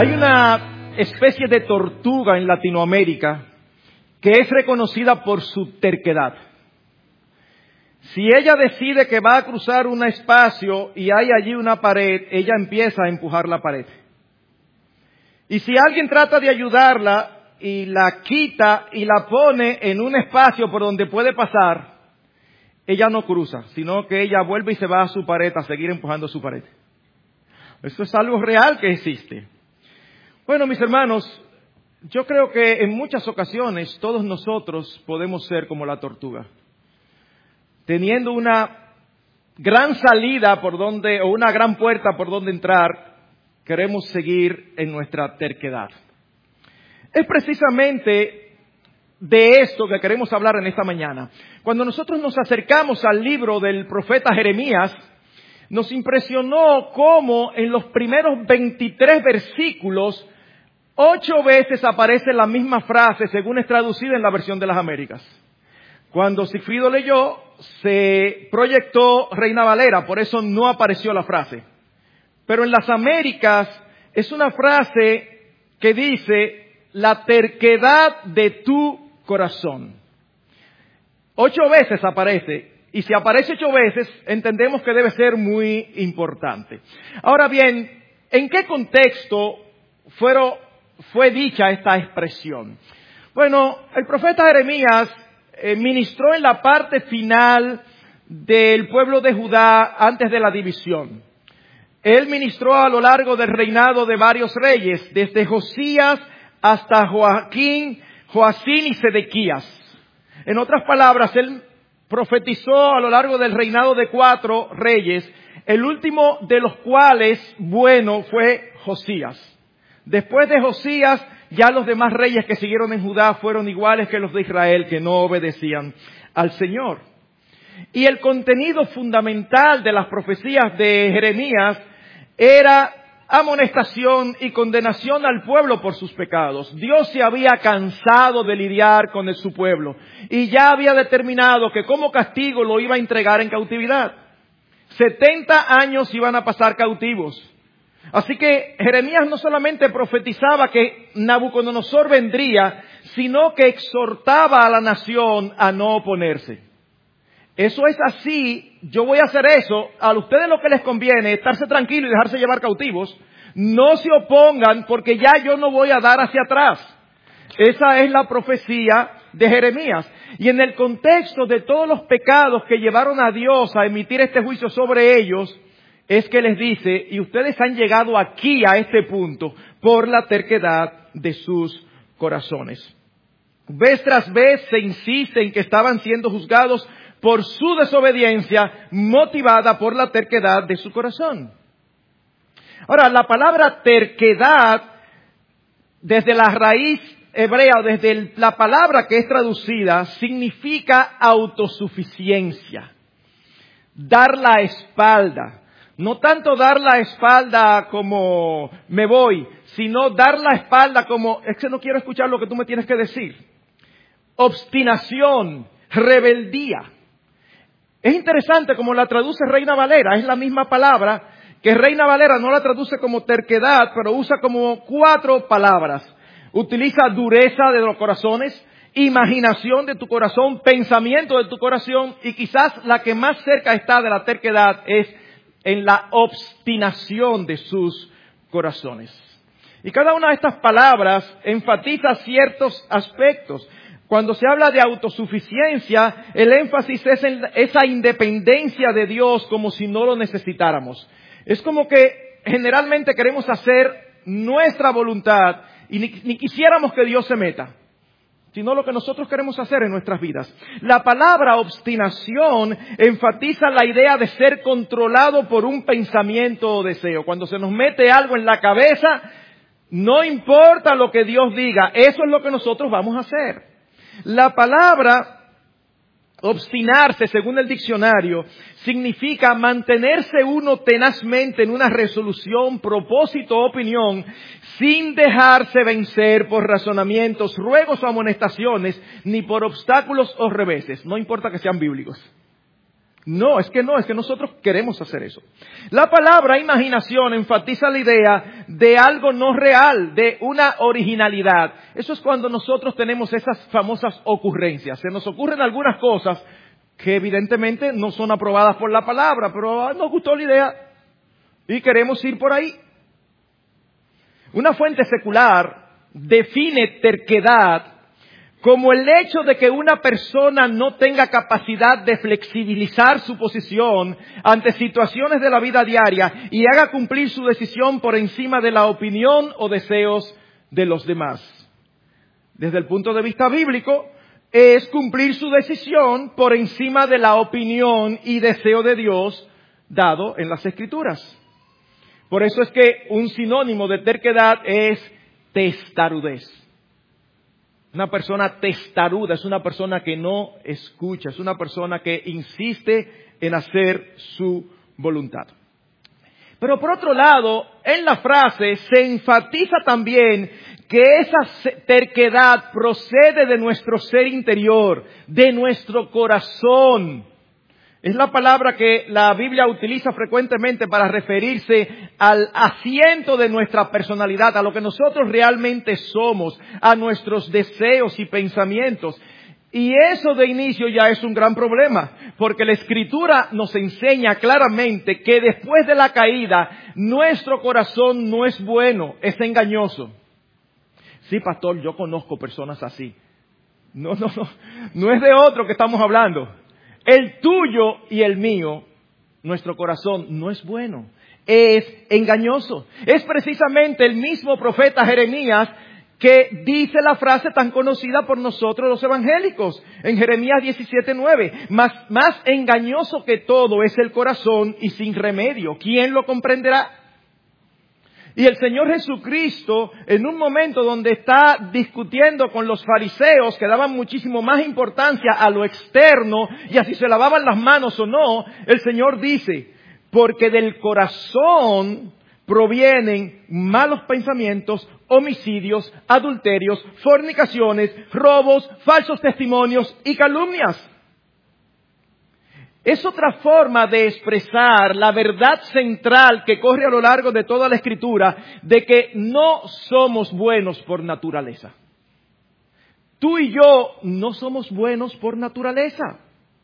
Hay una especie de tortuga en Latinoamérica que es reconocida por su terquedad. Si ella decide que va a cruzar un espacio y hay allí una pared, ella empieza a empujar la pared. Y si alguien trata de ayudarla y la quita y la pone en un espacio por donde puede pasar, ella no cruza, sino que ella vuelve y se va a su pared a seguir empujando su pared. Eso es algo real que existe. Bueno, mis hermanos, yo creo que en muchas ocasiones todos nosotros podemos ser como la tortuga, teniendo una gran salida por donde, o una gran puerta por donde entrar, queremos seguir en nuestra terquedad. Es precisamente de esto que queremos hablar en esta mañana. Cuando nosotros nos acercamos al libro del profeta Jeremías, nos impresionó cómo en los primeros 23 versículos 8 veces aparece la misma frase, según es traducida en la versión de las Américas. Cuando Sigfrido leyó, se proyectó Reina Valera, por eso no apareció la frase. Pero en las Américas es una frase que dice, la terquedad de tu corazón. 8 veces aparece, y si aparece 8 veces, entendemos que debe ser muy importante. Ahora bien, ¿en qué contexto fue dicha esta expresión? Bueno, el profeta Jeremías ministró en la parte final del pueblo de Judá antes de la división. Él ministró a lo largo del reinado de varios reyes, desde Josías hasta Joacín y Sedequías. En otras palabras, él profetizó a lo largo del reinado de 4 reyes, el último de los cuales, bueno, fue Josías. Después de Josías, ya los demás reyes que siguieron en Judá fueron iguales que los de Israel, que no obedecían al Señor. Y el contenido fundamental de las profecías de Jeremías era amonestación y condenación al pueblo por sus pecados. Dios se había cansado de lidiar con su pueblo y ya había determinado que como castigo lo iba a entregar en cautividad. 70 años iban a pasar cautivos. Así que Jeremías no solamente profetizaba que Nabucodonosor vendría, sino que exhortaba a la nación a no oponerse. Eso es así, yo voy a hacer eso, a ustedes lo que les conviene es estarse tranquilos y dejarse llevar cautivos. No se opongan porque ya yo no voy a dar hacia atrás. Esa es la profecía de Jeremías. Y en el contexto de todos los pecados que llevaron a Dios a emitir este juicio sobre ellos, es que les dice, y ustedes han llegado aquí a este punto por la terquedad de sus corazones. Vez tras vez se insiste en que estaban siendo juzgados por su desobediencia motivada por la terquedad de su corazón. Ahora, la palabra terquedad, desde la raíz hebrea, o desde la palabra que es traducida, significa autosuficiencia, dar la espalda. No tanto dar la espalda como me voy, sino dar la espalda como, es que no quiero escuchar lo que tú me tienes que decir. Obstinación, rebeldía. Es interesante como la traduce Reina Valera, es la misma palabra que Reina Valera no la traduce como terquedad, pero usa como 4 palabras. Utiliza dureza de los corazones, imaginación de tu corazón, pensamiento de tu corazón, y quizás la que más cerca está de la terquedad es en la obstinación de sus corazones. Y cada una de estas palabras enfatiza ciertos aspectos. Cuando se habla de autosuficiencia, el énfasis es en esa independencia de Dios como si no lo necesitáramos. Es como que generalmente queremos hacer nuestra voluntad y ni quisiéramos que Dios se meta, sino lo que nosotros queremos hacer en nuestras vidas. La palabra obstinación enfatiza la idea de ser controlado por un pensamiento o deseo. Cuando se nos mete algo en la cabeza, no importa lo que Dios diga, eso es lo que nosotros vamos a hacer. La palabra obstinarse, según el diccionario, significa mantenerse uno tenazmente en una resolución, propósito o opinión, sin dejarse vencer por razonamientos, ruegos o amonestaciones, ni por obstáculos o reveses. No importa que sean bíblicos. No, es que nosotros queremos hacer eso. La palabra imaginación enfatiza la idea de algo no real, de una originalidad. Eso es cuando nosotros tenemos esas famosas ocurrencias. Se nos ocurren algunas cosas que evidentemente no son aprobadas por la palabra, pero nos gustó la idea y queremos ir por ahí. Una fuente secular define terquedad como el hecho de que una persona no tenga capacidad de flexibilizar su posición ante situaciones de la vida diaria y haga cumplir su decisión por encima de la opinión o deseos de los demás. Desde el punto de vista bíblico, es cumplir su decisión por encima de la opinión y deseo de Dios dado en las Escrituras. Por eso es que un sinónimo de terquedad es testarudez. Una persona testaruda es una persona que no escucha, es una persona que insiste en hacer su voluntad. Pero por otro lado, en la frase se enfatiza también que esa terquedad procede de nuestro ser interior, de nuestro corazón. Es la palabra que la Biblia utiliza frecuentemente para referirse al asiento de nuestra personalidad, a lo que nosotros realmente somos, a nuestros deseos y pensamientos. Y eso de inicio ya es un gran problema, porque la Escritura nos enseña claramente que después de la caída, nuestro corazón no es bueno, es engañoso. Sí, pastor, yo conozco personas así. No es de otro que estamos hablando. El tuyo y el mío, nuestro corazón, no es bueno, es engañoso. Es precisamente el mismo profeta Jeremías que dice la frase tan conocida por nosotros los evangélicos, en Jeremías 17:9. Más engañoso que todo es el corazón y sin remedio. ¿Quién lo comprenderá? Y el Señor Jesucristo, en un momento donde está discutiendo con los fariseos que daban muchísimo más importancia a lo externo y a si se lavaban las manos o no, el Señor dice, porque del corazón provienen malos pensamientos, homicidios, adulterios, fornicaciones, robos, falsos testimonios y calumnias. Es otra forma de expresar la verdad central que corre a lo largo de toda la Escritura, de que no somos buenos por naturaleza. Tú y yo no somos buenos por naturaleza.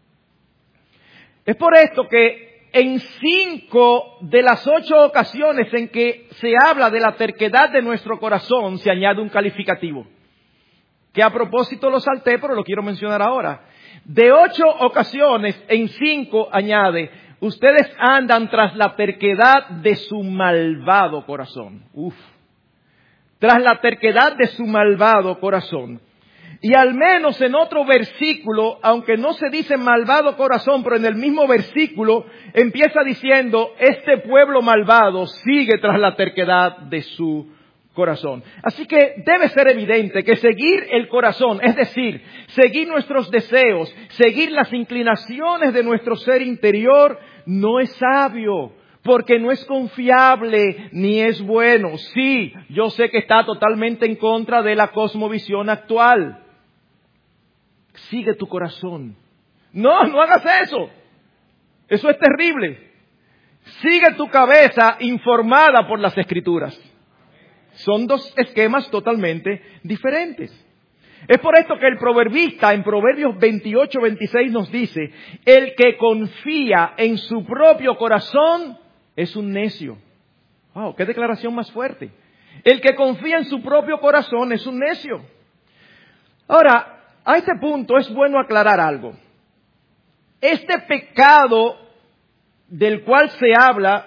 Es por esto que en 5 de las 8 ocasiones en que se habla de la terquedad de nuestro corazón, se añade un calificativo, que a propósito lo salté, pero lo quiero mencionar ahora. De 8 ocasiones, en 5 añade, ustedes andan tras la terquedad de su malvado corazón. Tras la terquedad de su malvado corazón. Y al menos en otro versículo, aunque no se dice malvado corazón, pero en el mismo versículo empieza diciendo, este pueblo malvado sigue tras la terquedad de su corazón. Así que debe ser evidente que seguir el corazón, es decir, seguir nuestros deseos, seguir las inclinaciones de nuestro ser interior, no es sabio, porque no es confiable ni es bueno. Sí, yo sé que está totalmente en contra de la cosmovisión actual. Sigue tu corazón. No hagas eso. Eso es terrible. Sigue tu cabeza informada por las Escrituras. Son 2 esquemas totalmente diferentes. Es por esto que el proverbista en Proverbios 28:26 nos dice, el que confía en su propio corazón es un necio. ¡Wow! ¡Qué declaración más fuerte! El que confía en su propio corazón es un necio. Ahora, a este punto es bueno aclarar algo. Este pecado del cual se habla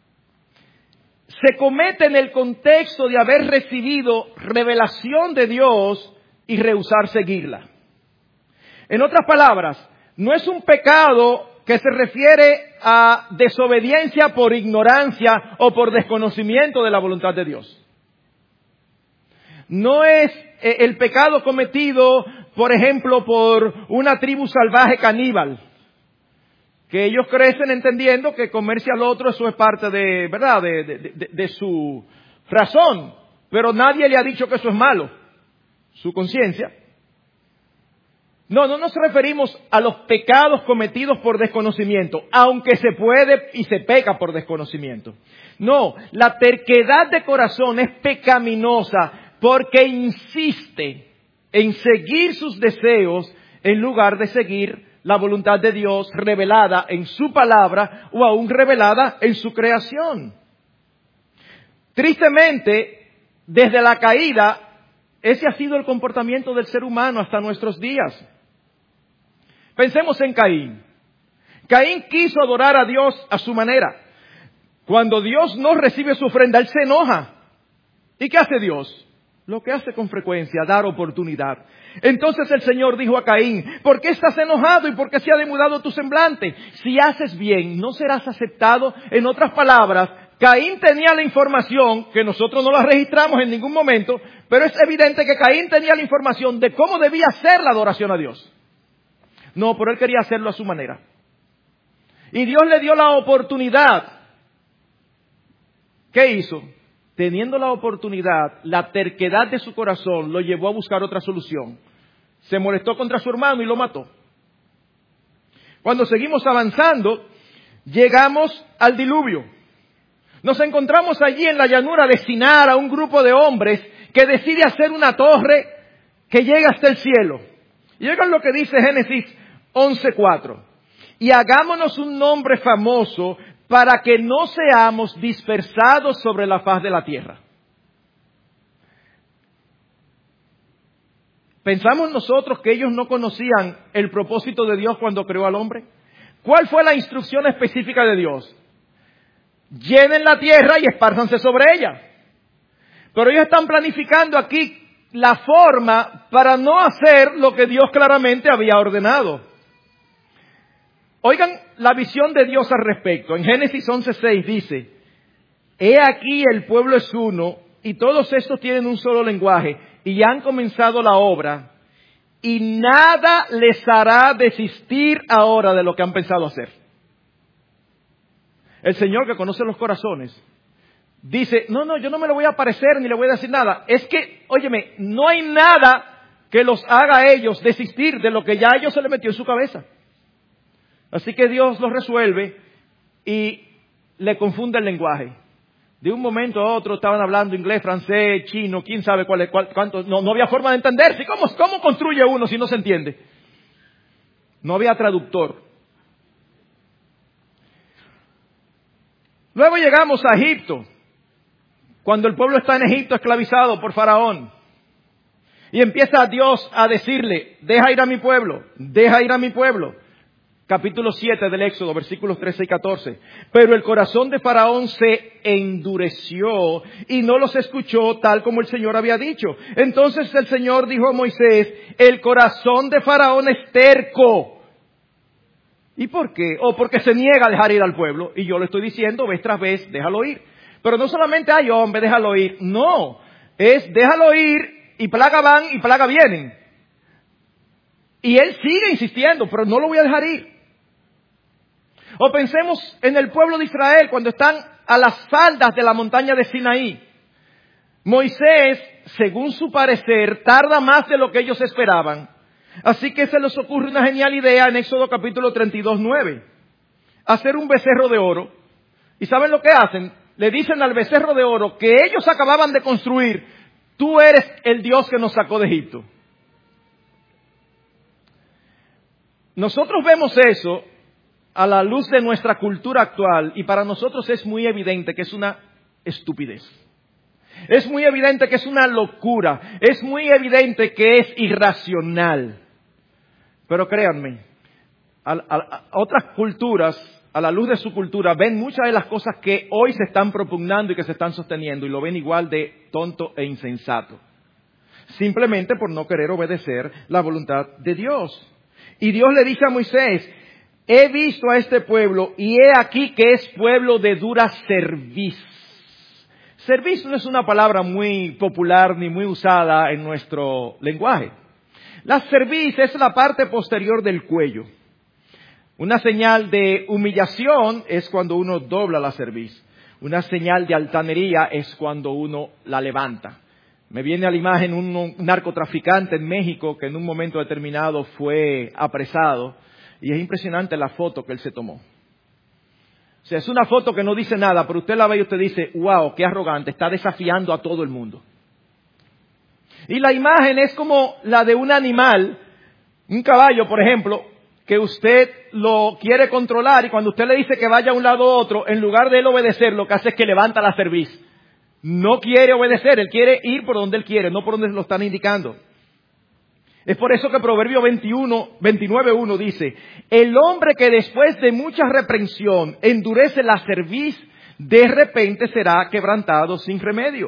se comete en el contexto de haber recibido revelación de Dios y rehusar seguirla. En otras palabras, no es un pecado que se refiere a desobediencia por ignorancia o por desconocimiento de la voluntad de Dios. No es el pecado cometido, por ejemplo, por una tribu salvaje caníbal, que ellos crecen entendiendo que comerse al otro eso es parte de, ¿verdad?, de su razón, pero nadie le ha dicho que eso es malo, su conciencia. No nos referimos a los pecados cometidos por desconocimiento, aunque se puede y se peca por desconocimiento. No, la terquedad de corazón es pecaminosa porque insiste en seguir sus deseos en lugar de seguir la voluntad de Dios revelada en su palabra o aún revelada en su creación. Tristemente, desde la caída, ese ha sido el comportamiento del ser humano hasta nuestros días. Pensemos en Caín. Caín quiso adorar a Dios a su manera. Cuando Dios no recibe su ofrenda, él se enoja. ¿Y qué hace Dios? Lo que hace con frecuencia, dar oportunidad. Entonces el Señor dijo a Caín, ¿por qué estás enojado y por qué se ha demudado tu semblante? Si haces bien, no serás aceptado. En otras palabras, Caín tenía la información, que nosotros no la registramos en ningún momento, pero es evidente que Caín tenía la información de cómo debía ser la adoración a Dios. No, pero él quería hacerlo a su manera. Y Dios le dio la oportunidad. ¿Qué hizo? Teniendo la oportunidad, la terquedad de su corazón lo llevó a buscar otra solución. Se molestó contra su hermano y lo mató. Cuando seguimos avanzando, llegamos al diluvio. Nos encontramos allí en la llanura de Sinar a un grupo de hombres que decide hacer una torre que llega hasta el cielo. Y oigan lo que dice Génesis 11:4. Y hagámonos un nombre famoso para que no seamos dispersados sobre la faz de la tierra. ¿Pensamos nosotros que ellos no conocían el propósito de Dios cuando creó al hombre? ¿Cuál fue la instrucción específica de Dios? Llenen la tierra y espárzanse sobre ella. Pero ellos están planificando aquí la forma para no hacer lo que Dios claramente había ordenado. Oigan la visión de Dios al respecto. En Génesis 11:6 dice, he aquí el pueblo es uno y todos estos tienen un solo lenguaje y han comenzado la obra y nada les hará desistir ahora de lo que han pensado hacer. El Señor que conoce los corazones dice, no, yo no me lo voy a aparecer ni le voy a decir nada. Es que, óyeme, no hay nada que los haga a ellos desistir de lo que ya a ellos se les metió en su cabeza. Así que Dios los resuelve y le confunde el lenguaje. De un momento a otro estaban hablando inglés, francés, chino, quién sabe cuánto. No había forma de entenderse. ¿Cómo construye uno si no se entiende? No había traductor. Luego llegamos a Egipto, cuando el pueblo está en Egipto esclavizado por Faraón. Y empieza Dios a decirle, deja ir a mi pueblo, deja ir a mi pueblo. Capítulo 7 del Éxodo, versículos 13 y 14. Pero el corazón de Faraón se endureció y no los escuchó tal como el Señor había dicho. Entonces el Señor dijo a Moisés, el corazón de Faraón es terco. ¿Y por qué? Porque se niega a dejar ir al pueblo. Y yo le estoy diciendo vez tras vez, déjalo ir. Pero no solamente, ay hombre, déjalo ir. No, es déjalo ir y plaga van y plaga vienen. Y él sigue insistiendo, pero no lo voy a dejar ir. O pensemos en el pueblo de Israel cuando están a las faldas de la montaña de Sinaí. Moisés, según su parecer, tarda más de lo que ellos esperaban. Así que se les ocurre una genial idea en Éxodo capítulo 32:9. Hacer un becerro de oro. ¿Y saben lo que hacen? Le dicen al becerro de oro que ellos acababan de construir, tú eres el Dios que nos sacó de Egipto. Nosotros vemos eso a la luz de nuestra cultura actual y para nosotros es muy evidente que es una estupidez. Es muy evidente que es una locura. Es muy evidente que es irracional. Pero créanme, a otras culturas, a la luz de su cultura, ven muchas de las cosas que hoy se están propugnando y que se están sosteniendo y lo ven igual de tonto e insensato. Simplemente por no querer obedecer la voluntad de Dios. Y Dios le dice a Moisés, he visto a este pueblo y he aquí que es pueblo de dura cerviz. Cerviz no es una palabra muy popular ni muy usada en nuestro lenguaje. La cerviz es la parte posterior del cuello. Una señal de humillación es cuando uno dobla la cerviz. Una señal de altanería es cuando uno la levanta. Me viene a la imagen un narcotraficante en México que en un momento determinado fue apresado y es impresionante la foto que él se tomó. O sea, es una foto que no dice nada, pero usted la ve y usted dice, wow, qué arrogante, está desafiando a todo el mundo. Y la imagen es como la de un animal, un caballo, por ejemplo, que usted lo quiere controlar y cuando usted le dice que vaya a un lado u otro, en lugar de él obedecer, lo que hace es que levanta la cerviz. No quiere obedecer, él quiere ir por donde él quiere, no por donde lo están indicando. Es por eso que Proverbio 29:1 dice, el hombre que después de mucha reprensión endurece la cerviz, de repente será quebrantado sin remedio.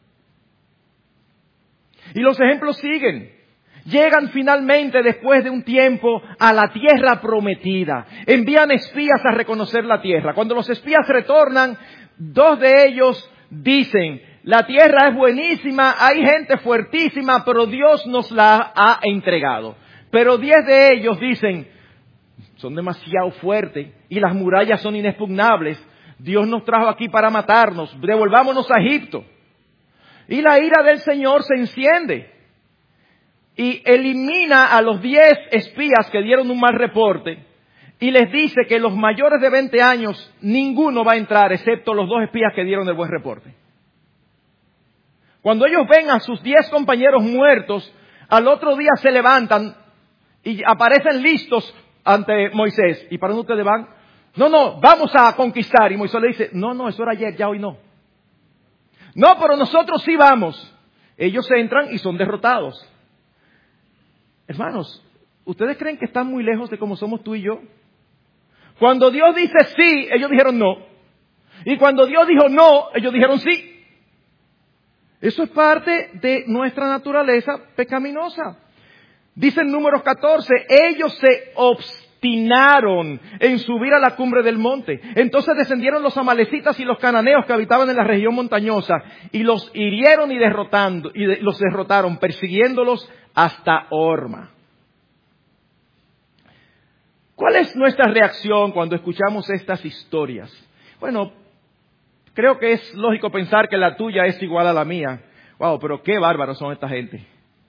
Y los ejemplos siguen. Llegan finalmente después de un tiempo a la tierra prometida. Envían espías a reconocer la tierra. Cuando los espías retornan, 2 de ellos dicen, la tierra es buenísima, hay gente fuertísima, pero Dios nos la ha entregado. Pero 10 de ellos dicen, son demasiado fuertes y las murallas son inexpugnables. Dios nos trajo aquí para matarnos, devolvámonos a Egipto. Y la ira del Señor se enciende y elimina a los 10 espías que dieron un mal reporte y les dice que los mayores de 20 años ninguno va a entrar excepto los 2 espías que dieron el buen reporte. Cuando ellos ven a sus 10 compañeros muertos, al otro día se levantan y aparecen listos ante Moisés. ¿Y para dónde ustedes van? No, vamos a conquistar. Y Moisés le dice, no, eso era ayer, ya hoy no. No, pero nosotros sí vamos. Ellos entran y son derrotados. Hermanos, ¿ustedes creen que están muy lejos de cómo somos tú y yo? Cuando Dios dice sí, ellos dijeron no. Y cuando Dios dijo no, ellos dijeron sí. Eso es parte de nuestra naturaleza pecaminosa. Dice en Números 14, ellos se obstinaron en subir a la cumbre del monte. Entonces descendieron los amalecitas y los cananeos que habitaban en la región montañosa y los hirieron y los derrotaron, persiguiéndolos hasta Horma. ¿Cuál es nuestra reacción cuando escuchamos estas historias? Bueno, creo que es lógico pensar que la tuya es igual a la mía. Wow, pero qué bárbaros son esta gente.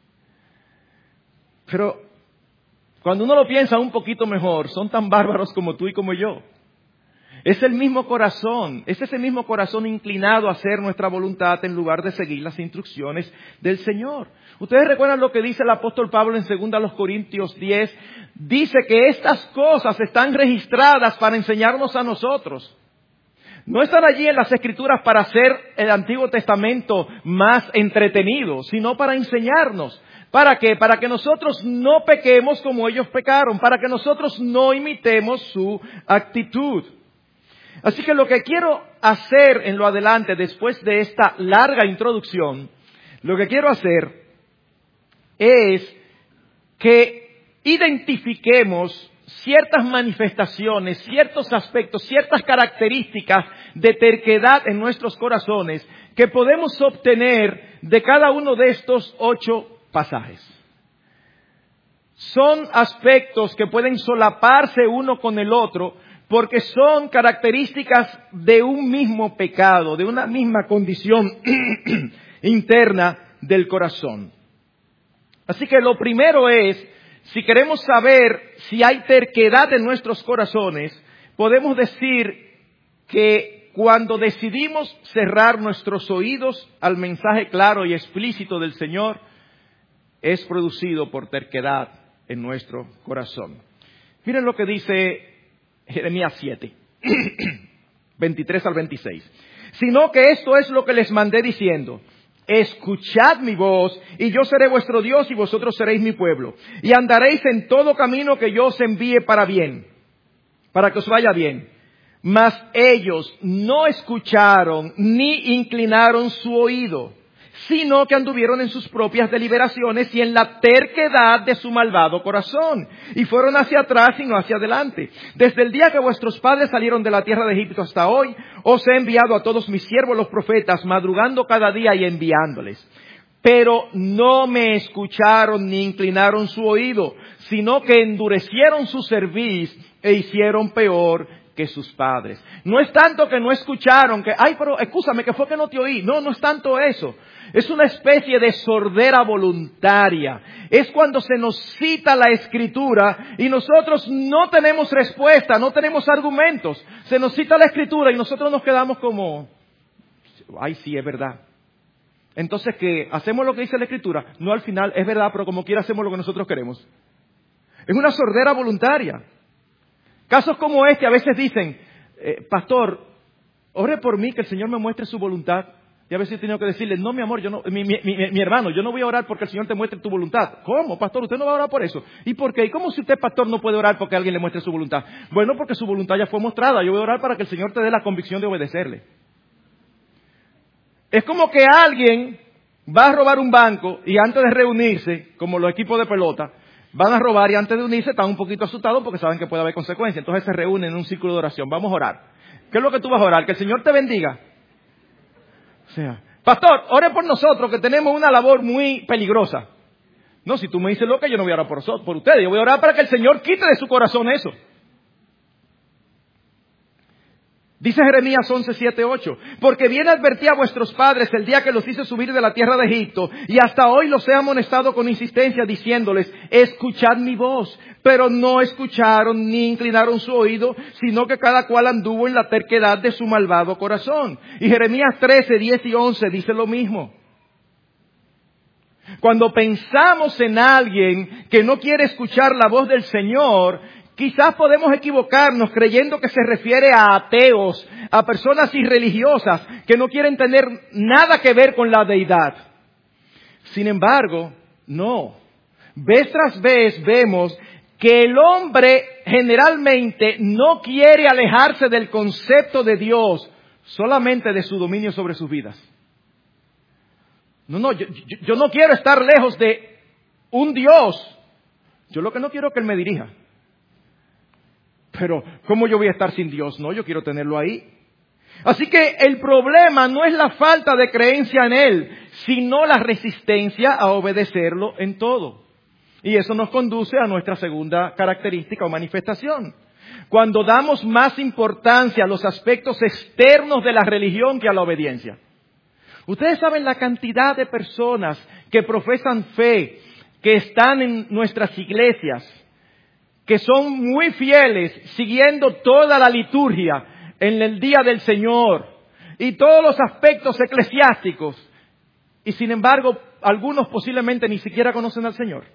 Pero cuando uno lo piensa un poquito mejor, son tan bárbaros como tú y como yo. Es el mismo corazón, es ese mismo corazón inclinado a hacer nuestra voluntad en lugar de seguir las instrucciones del Señor. Ustedes recuerdan lo que dice el apóstol Pablo en 2 Corintios 10. Dice que estas cosas están registradas para enseñarnos a nosotros. No están allí en las Escrituras para hacer el Antiguo Testamento más entretenido, sino para enseñarnos. ¿Para qué? Para que nosotros no pequemos como ellos pecaron, para que nosotros no imitemos su actitud. Así que lo que quiero hacer en lo adelante, después de esta larga introducción, lo que quiero hacer es que identifiquemos ciertas manifestaciones, ciertos aspectos, ciertas características de terquedad en nuestros corazones que podemos obtener de cada uno de estos 8 pasajes. Son aspectos que pueden solaparse uno con el otro porque son características de un mismo pecado, de una misma condición interna del corazón. Así que lo primero es, si queremos saber si hay terquedad en nuestros corazones, podemos decir que cuando decidimos cerrar nuestros oídos al mensaje claro y explícito del Señor, es producido por terquedad en nuestro corazón. Miren lo que dice Jeremías 7, 23 al 26. Sino que esto es lo que les mandé diciendo: escuchad mi voz, y yo seré vuestro Dios, y vosotros seréis mi pueblo. Y andaréis en todo camino que yo os envíe para bien, para que os vaya bien. Mas ellos no escucharon ni inclinaron su oído, sino que anduvieron en sus propias deliberaciones y en la terquedad de su malvado corazón, y fueron hacia atrás y no hacia adelante. Desde el día que vuestros padres salieron de la tierra de Egipto hasta hoy, os he enviado a todos mis siervos los profetas, madrugando cada día y enviándoles. Pero no me escucharon ni inclinaron su oído, sino que endurecieron su cerviz e hicieron peor que sus padres. No es tanto que no escucharon, que, ay, pero escúchame, que fue que no te oí. No es tanto eso. Es una especie de sordera voluntaria. Es cuando se nos cita la Escritura y nosotros no tenemos respuesta, no tenemos argumentos. Se nos cita la Escritura y nosotros nos quedamos como, ay, sí, es verdad. Entonces, ¿qué? ¿Hacemos lo que dice la Escritura? No, al final es verdad, pero como quiera hacemos lo que nosotros queremos. Es una sordera voluntaria. Casos como este a veces dicen, pastor, ore por mí que el Señor me muestre su voluntad. Y a veces he tenido que decirle, no, mi amor, yo no, mi hermano, yo no voy a orar porque el Señor te muestre tu voluntad. ¿Cómo, pastor? ¿Usted no va a orar por eso? ¿Y por qué? ¿Y cómo si usted, pastor, no puede orar porque alguien le muestre su voluntad? Bueno, porque su voluntad ya fue mostrada. Yo voy a orar para que el Señor te dé la convicción de obedecerle. Es como que alguien va a robar un banco y antes de reunirse, como los equipos de pelota, van a robar y antes de unirse están un poquito asustados porque saben que puede haber consecuencias. Entonces se reúnen en un círculo de oración. Vamos a orar. ¿Qué es lo que tú vas a orar? Que el Señor te bendiga. O sea, pastor, ore por nosotros que tenemos una labor muy peligrosa. No, si tú me dices lo que yo no voy a orar por ustedes. Yo voy a orar para que el Señor quite de su corazón eso. Dice Jeremías 11, 7, 8. Porque bien advertí a vuestros padres el día que los hice subir de la tierra de Egipto, y hasta hoy los he amonestado con insistencia, diciéndoles, escuchad mi voz. Pero no escucharon ni inclinaron su oído, sino que cada cual anduvo en la terquedad de su malvado corazón. Y Jeremías 13, 10 y 11 dice lo mismo. Cuando pensamos en alguien que no quiere escuchar la voz del Señor, quizás podemos equivocarnos creyendo que se refiere a ateos, a personas irreligiosas que no quieren tener nada que ver con la deidad. Sin embargo, no. Vez tras vez vemos que el hombre generalmente no quiere alejarse del concepto de Dios, solamente de su dominio sobre sus vidas. No, yo no quiero estar lejos de un Dios. Yo lo que no quiero es que Él me dirija. Pero, ¿cómo yo voy a estar sin Dios? No, yo quiero tenerlo ahí. Así que el problema no es la falta de creencia en Él, sino la resistencia a obedecerlo en todo. Y eso nos conduce a nuestra segunda característica o manifestación. Cuando damos más importancia a los aspectos externos de la religión que a la obediencia. Ustedes saben la cantidad de personas que profesan fe, que están en nuestras iglesias, que son muy fieles, siguiendo toda la liturgia en el día del Señor y todos los aspectos eclesiásticos. Y sin embargo, algunos posiblemente ni siquiera conocen al Señor.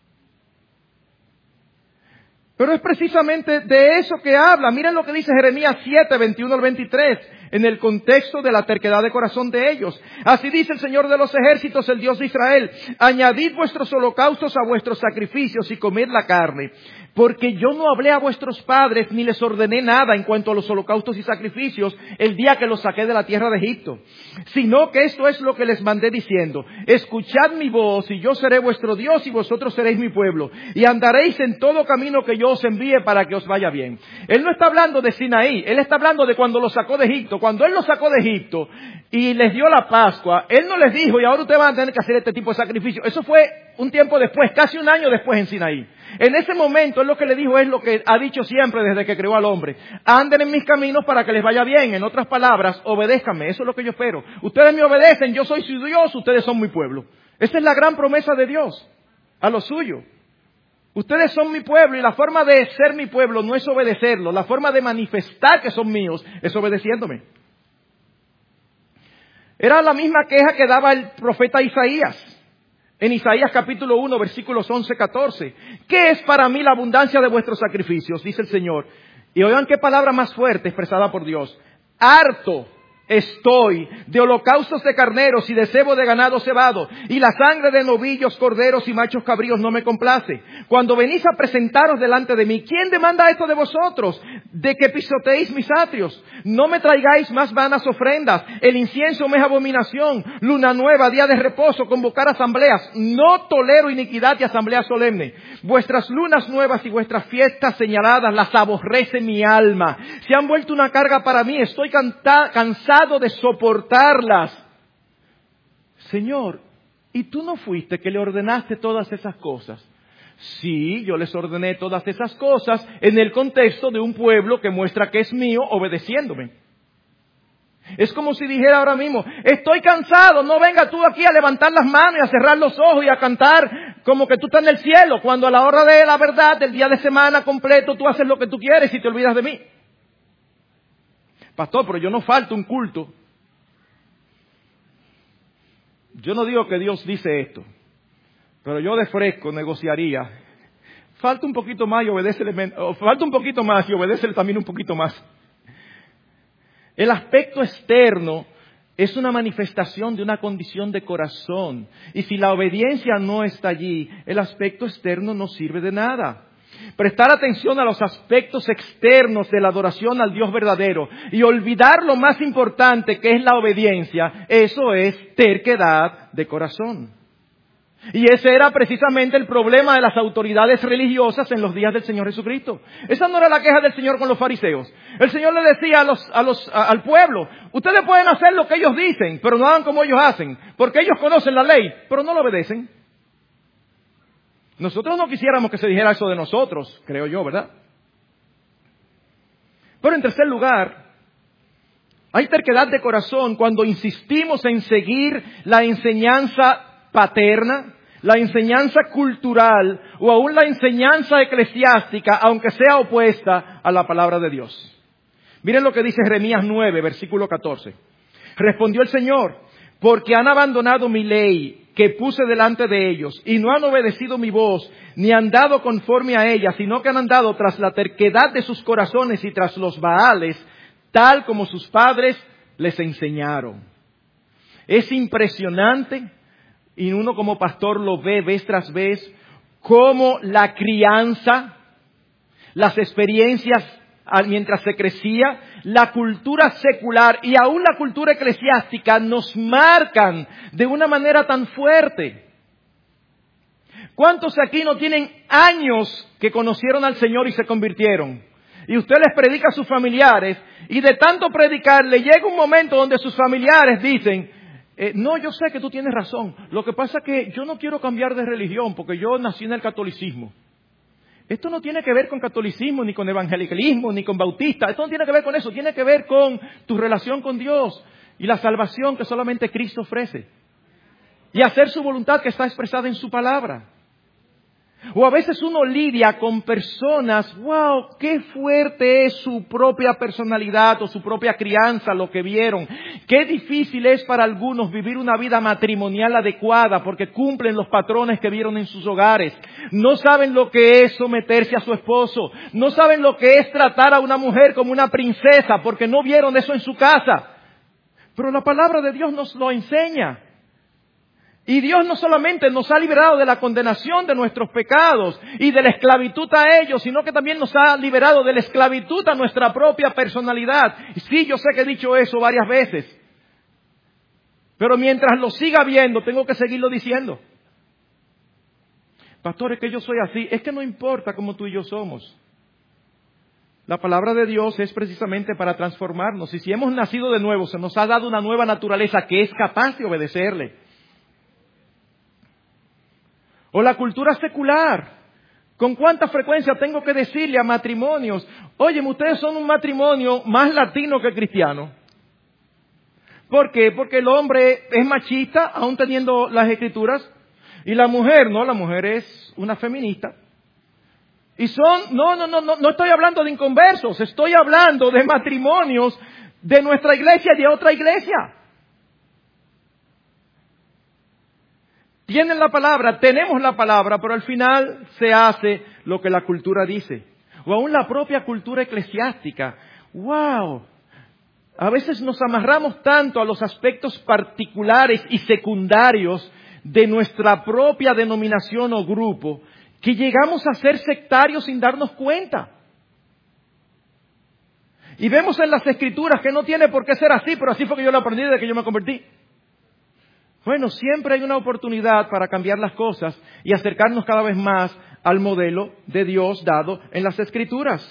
Pero es precisamente de eso que habla. Miren lo que dice Jeremías 7, 21 al 23, en el contexto de la terquedad de corazón de ellos. Así dice el Señor de los ejércitos, el Dios de Israel: añadid vuestros holocaustos a vuestros sacrificios y comed la carne. Porque yo no hablé a vuestros padres ni les ordené nada en cuanto a los holocaustos y sacrificios el día que los saqué de la tierra de Egipto. Sino que esto es lo que les mandé diciendo: escuchad mi voz y yo seré vuestro Dios y vosotros seréis mi pueblo. Y andaréis en todo camino que yo os envíe para que os vaya bien. Él no está hablando de Sinaí, Él está hablando de cuando los sacó de Egipto. Cuando Él los sacó de Egipto y les dio la Pascua, Él no les dijo, y ahora ustedes van a tener que hacer este tipo de sacrificio. Eso fue un tiempo después, casi un año después en Sinaí. En ese momento Él lo que le dijo es lo que ha dicho siempre desde que creó al hombre: anden en mis caminos para que les vaya bien. En otras palabras, obedézcanme. Eso es lo que yo espero. Ustedes me obedecen, yo soy su Dios, ustedes son mi pueblo. Esa es la gran promesa de Dios a los suyos. Ustedes son mi pueblo, y la forma de ser mi pueblo no es obedecerlo. La forma de manifestar que son míos es obedeciéndome. Era la misma queja que daba el profeta Isaías. En Isaías capítulo 1, versículos 11, 14. ¿Qué es para mí la abundancia de vuestros sacrificios?, dice el Señor. Y oigan qué palabra más fuerte expresada por Dios. Harto estoy de holocaustos de carneros y de cebo de ganado cebado, y la sangre de novillos, corderos y machos cabríos no me complace. Cuando venís a presentaros delante de mí, ¿quién demanda esto de vosotros? De que pisoteéis mis atrios. No me traigáis más vanas ofrendas. El incienso me es abominación. Luna nueva, día de reposo, convocar asambleas. No tolero iniquidad y asamblea solemne. Vuestras lunas nuevas y vuestras fiestas señaladas las aborrece mi alma. Se han vuelto una carga para mí. Estoy cansado de soportarlas. Señor, ¿y tú no fuiste que le ordenaste todas esas cosas? Sí, yo les ordené todas esas cosas en el contexto de un pueblo que muestra que es mío obedeciéndome. Es como si dijera ahora mismo, estoy cansado, no venga tú aquí a levantar las manos y a cerrar los ojos y a cantar como que tú estás en el cielo, cuando a la hora de la verdad, del día de semana completo, tú haces lo que tú quieres y te olvidas de mí. Pastor, pero yo no falto un culto. Yo no digo que Dios dice esto, pero yo de fresco negociaría. Falta un poquito más y obedécele, o falta un poquito más y obedécele también un poquito más. El aspecto externo es una manifestación de una condición de corazón. Y si la obediencia no está allí, el aspecto externo no sirve de nada. Prestar atención a los aspectos externos de la adoración al Dios verdadero y olvidar lo más importante que es la obediencia, eso es terquedad de corazón. Y ese era precisamente el problema de las autoridades religiosas en los días del Señor Jesucristo. Esa no era la queja del Señor con los fariseos. El Señor le decía al pueblo, ustedes pueden hacer lo que ellos dicen, pero no hagan como ellos hacen, porque ellos conocen la ley, pero no la obedecen. Nosotros no quisiéramos que se dijera eso de nosotros, creo yo, ¿verdad? Pero en tercer lugar, hay terquedad de corazón cuando insistimos en seguir la enseñanza paterna, la enseñanza cultural o aún la enseñanza eclesiástica, aunque sea opuesta a la palabra de Dios. Miren lo que dice Jeremías 9, versículo 14. Respondió el Señor, porque han abandonado mi ley que puse delante de ellos y no han obedecido mi voz, ni han dado conforme a ella, sino que han andado tras la terquedad de sus corazones y tras los Baales, tal como sus padres les enseñaron. Es impresionante. Y uno como pastor lo ve vez tras vez, cómo la crianza, las experiencias mientras se crecía, la cultura secular y aún la cultura eclesiástica nos marcan de una manera tan fuerte. ¿Cuántos aquí no tienen años que conocieron al Señor y se convirtieron? Y usted les predica a sus familiares y de tanto predicar le llega un momento donde sus familiares dicen, no, yo sé que tú tienes razón. Lo que pasa es que yo no quiero cambiar de religión porque yo nací en el catolicismo. Esto no tiene que ver con catolicismo, ni con evangelicalismo, ni con bautista. Esto no tiene que ver con eso. Tiene que ver con tu relación con Dios y la salvación que solamente Cristo ofrece. Y hacer su voluntad que está expresada en su palabra. O a veces uno lidia con personas, wow, qué fuerte es su propia personalidad o su propia crianza, lo que vieron. Qué difícil es para algunos vivir una vida matrimonial adecuada porque cumplen los patrones que vieron en sus hogares. No saben lo que es someterse a su esposo. No saben lo que es tratar a una mujer como una princesa porque no vieron eso en su casa. Pero la palabra de Dios nos lo enseña. Y Dios no solamente nos ha liberado de la condenación de nuestros pecados y de la esclavitud a ellos, sino que también nos ha liberado de la esclavitud a nuestra propia personalidad. Y sí, yo sé que he dicho eso varias veces. Pero mientras lo siga viendo, tengo que seguirlo diciendo. Pastor, es que yo soy así. Es que no importa cómo tú y yo somos. La palabra de Dios es precisamente para transformarnos. Y si hemos nacido de nuevo, se nos ha dado una nueva naturaleza que es capaz de obedecerle. O la cultura secular. ¿Con cuánta frecuencia tengo que decirle a matrimonios, oye, ustedes son un matrimonio más latino que cristiano? ¿Por qué? Porque el hombre es machista, aún teniendo las escrituras, y la mujer, no, la mujer es una feminista. Y no estoy hablando de inconversos, estoy hablando de matrimonios de nuestra iglesia y de otra iglesia. Tienen la palabra, tenemos la palabra, pero al final se hace lo que la cultura dice. O aún la propia cultura eclesiástica. ¡Wow! A veces nos amarramos tanto a los aspectos particulares y secundarios de nuestra propia denominación o grupo que llegamos a ser sectarios sin darnos cuenta. Y vemos en las Escrituras que no tiene por qué ser así, pero así fue que yo lo aprendí desde que yo me convertí. Bueno, siempre hay una oportunidad para cambiar las cosas y acercarnos cada vez más al modelo de Dios dado en las Escrituras.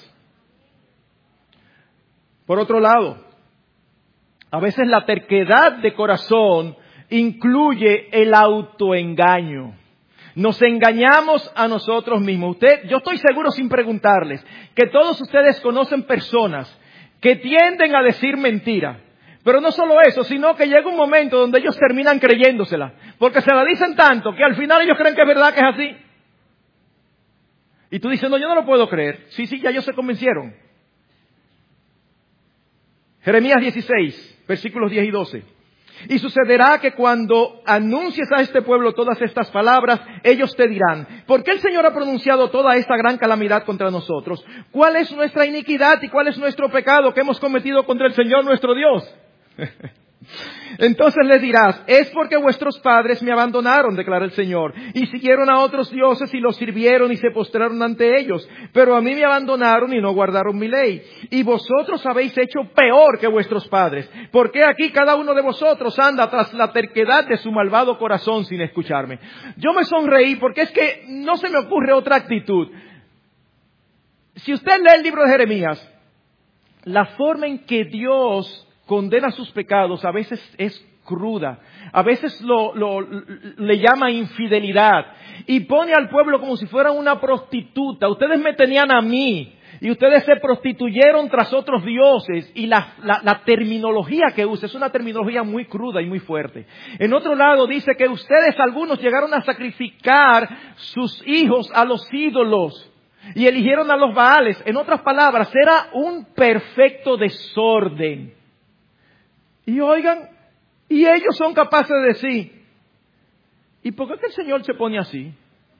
Por otro lado, a veces la terquedad de corazón incluye el autoengaño. Nos engañamos a nosotros mismos. Yo estoy seguro sin preguntarles que todos ustedes conocen personas que tienden a decir mentira. Pero no solo eso, sino que llega un momento donde ellos terminan creyéndosela. Porque se la dicen tanto que al final ellos creen que es verdad que es así. Y tú dices, no, yo no lo puedo creer. Sí, ya ellos se convencieron. Jeremías 16, versículos 10 y 12. Y sucederá que cuando anuncies a este pueblo todas estas palabras, ellos te dirán, ¿por qué el Señor ha pronunciado toda esta gran calamidad contra nosotros? ¿Cuál es nuestra iniquidad y cuál es nuestro pecado que hemos cometido contra el Señor nuestro Dios? Entonces les dirás, es porque vuestros padres me abandonaron, declara el Señor, y siguieron a otros dioses y los sirvieron y se postraron ante ellos. Pero a mí me abandonaron y no guardaron mi ley. Y vosotros habéis hecho peor que vuestros padres. Porque aquí cada uno de vosotros anda tras la terquedad de su malvado corazón sin escucharme. Yo me sonreí porque es que no se me ocurre otra actitud. Si usted lee el libro de Jeremías, la forma en que Dios condena sus pecados a veces es cruda, a veces le llama infidelidad y pone al pueblo como si fuera una prostituta. Ustedes me tenían a mí y ustedes se prostituyeron tras otros dioses, y la terminología que usa es una terminología muy cruda y muy fuerte. En otro lado dice que ustedes algunos llegaron a sacrificar sus hijos a los ídolos y eligieron a los Baales. En otras palabras, era un perfecto desorden. Y oigan, y ellos son capaces de decir, ¿y por qué es que el Señor se pone así?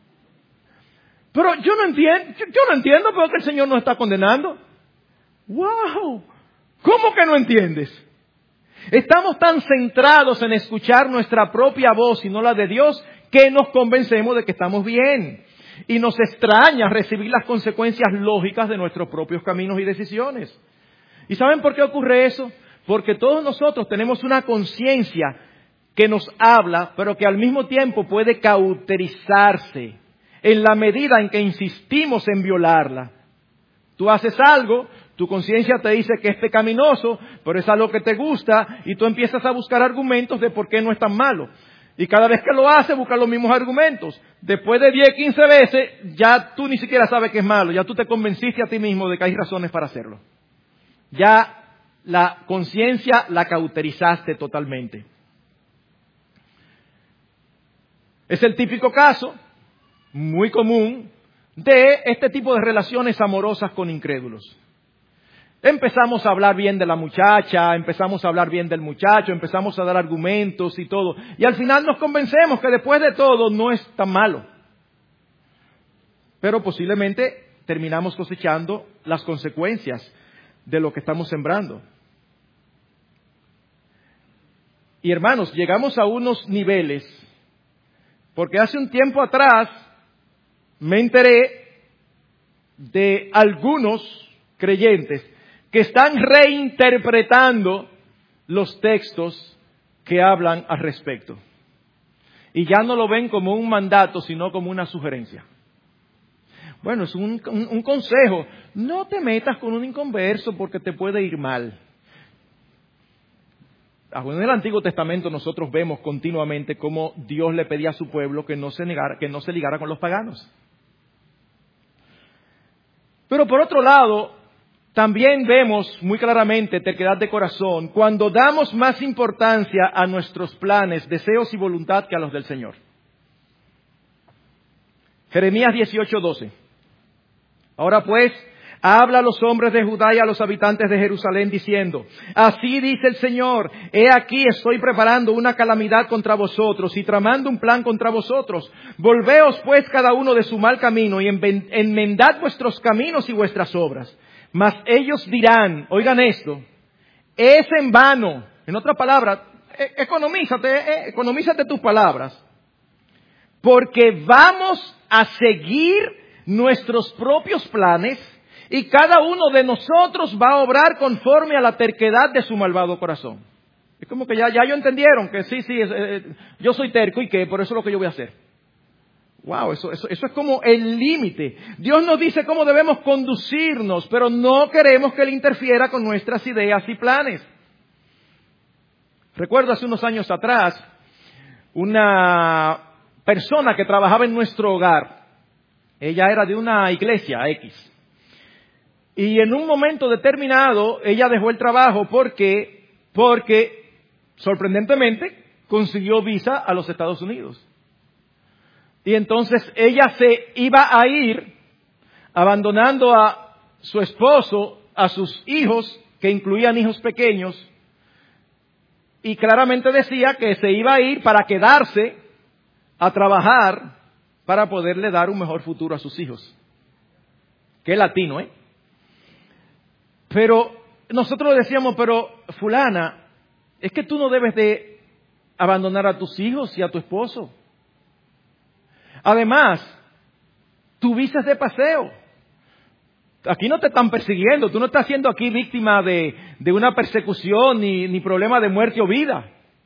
Pero yo no entiendo por qué el Señor nos está condenando. ¡Wow! ¿Cómo que no entiendes? Estamos tan centrados en escuchar nuestra propia voz y no la de Dios, que nos convencemos de que estamos bien. Y nos extraña recibir las consecuencias lógicas de nuestros propios caminos y decisiones. ¿Y saben por qué ocurre eso? Porque todos nosotros tenemos una conciencia que nos habla, pero que al mismo tiempo puede cauterizarse en la medida en que insistimos en violarla. Tú haces algo, tu conciencia te dice que es pecaminoso, pero es algo que te gusta, y tú empiezas a buscar argumentos de por qué no es tan malo. Y cada vez que lo haces, buscas los mismos argumentos. Después de 10, 15 veces, ya tú ni siquiera sabes que es malo, ya tú te convenciste a ti mismo de que hay razones para hacerlo. Ya la conciencia la cauterizaste totalmente. Es el típico caso, muy común, de este tipo de relaciones amorosas con incrédulos. Empezamos a hablar bien de la muchacha, empezamos a hablar bien del muchacho, empezamos a dar argumentos y todo. Y al final nos convencemos que después de todo no es tan malo. Pero posiblemente terminamos cosechando las consecuencias de lo que estamos sembrando. Y hermanos, llegamos a unos niveles, porque hace un tiempo atrás me enteré de algunos creyentes que están reinterpretando los textos que hablan al respecto. Y ya no lo ven como un mandato, sino como una sugerencia. Bueno, es un consejo. No te metas con un inconverso porque te puede ir mal. En el Antiguo Testamento nosotros vemos continuamente cómo Dios le pedía a su pueblo que no se ligara con los paganos. Pero por otro lado, también vemos muy claramente terquedad de corazón cuando damos más importancia a nuestros planes, deseos y voluntad que a los del Señor. Jeremías 18:12. Ahora pues, habla a los hombres de Judá y a los habitantes de Jerusalén diciendo, así dice el Señor, he aquí estoy preparando una calamidad contra vosotros y tramando un plan contra vosotros. Volveos pues cada uno de su mal camino y enmendad vuestros caminos y vuestras obras. Mas ellos dirán, oigan esto, es en vano. En otras palabras, economízate tus palabras. Porque vamos a seguir nuestros propios planes y cada uno de nosotros va a obrar conforme a la terquedad de su malvado corazón. Es como que ya ellos entendieron que sí, yo soy terco y que por eso es lo que yo voy a hacer. Wow, eso es como el límite. Dios nos dice cómo debemos conducirnos, pero no queremos que Él interfiera con nuestras ideas y planes. Recuerdo hace unos años atrás, una persona que trabajaba en nuestro hogar. Ella era de una iglesia X. Y en un momento determinado, ella dejó el trabajo porque porque sorprendentemente consiguió visa a los Estados Unidos. Y entonces ella se iba a ir abandonando a su esposo, a sus hijos, que incluían hijos pequeños, y claramente decía que se iba a ir para quedarse a trabajar para poderle dar un mejor futuro a sus hijos. Qué latino, ¿eh? Pero nosotros decíamos, pero fulana, es que tú no debes de abandonar a tus hijos y a tu esposo. Además, tu visa es de paseo. Aquí no te están persiguiendo, tú no estás siendo aquí víctima de una persecución ni problema de muerte o vida.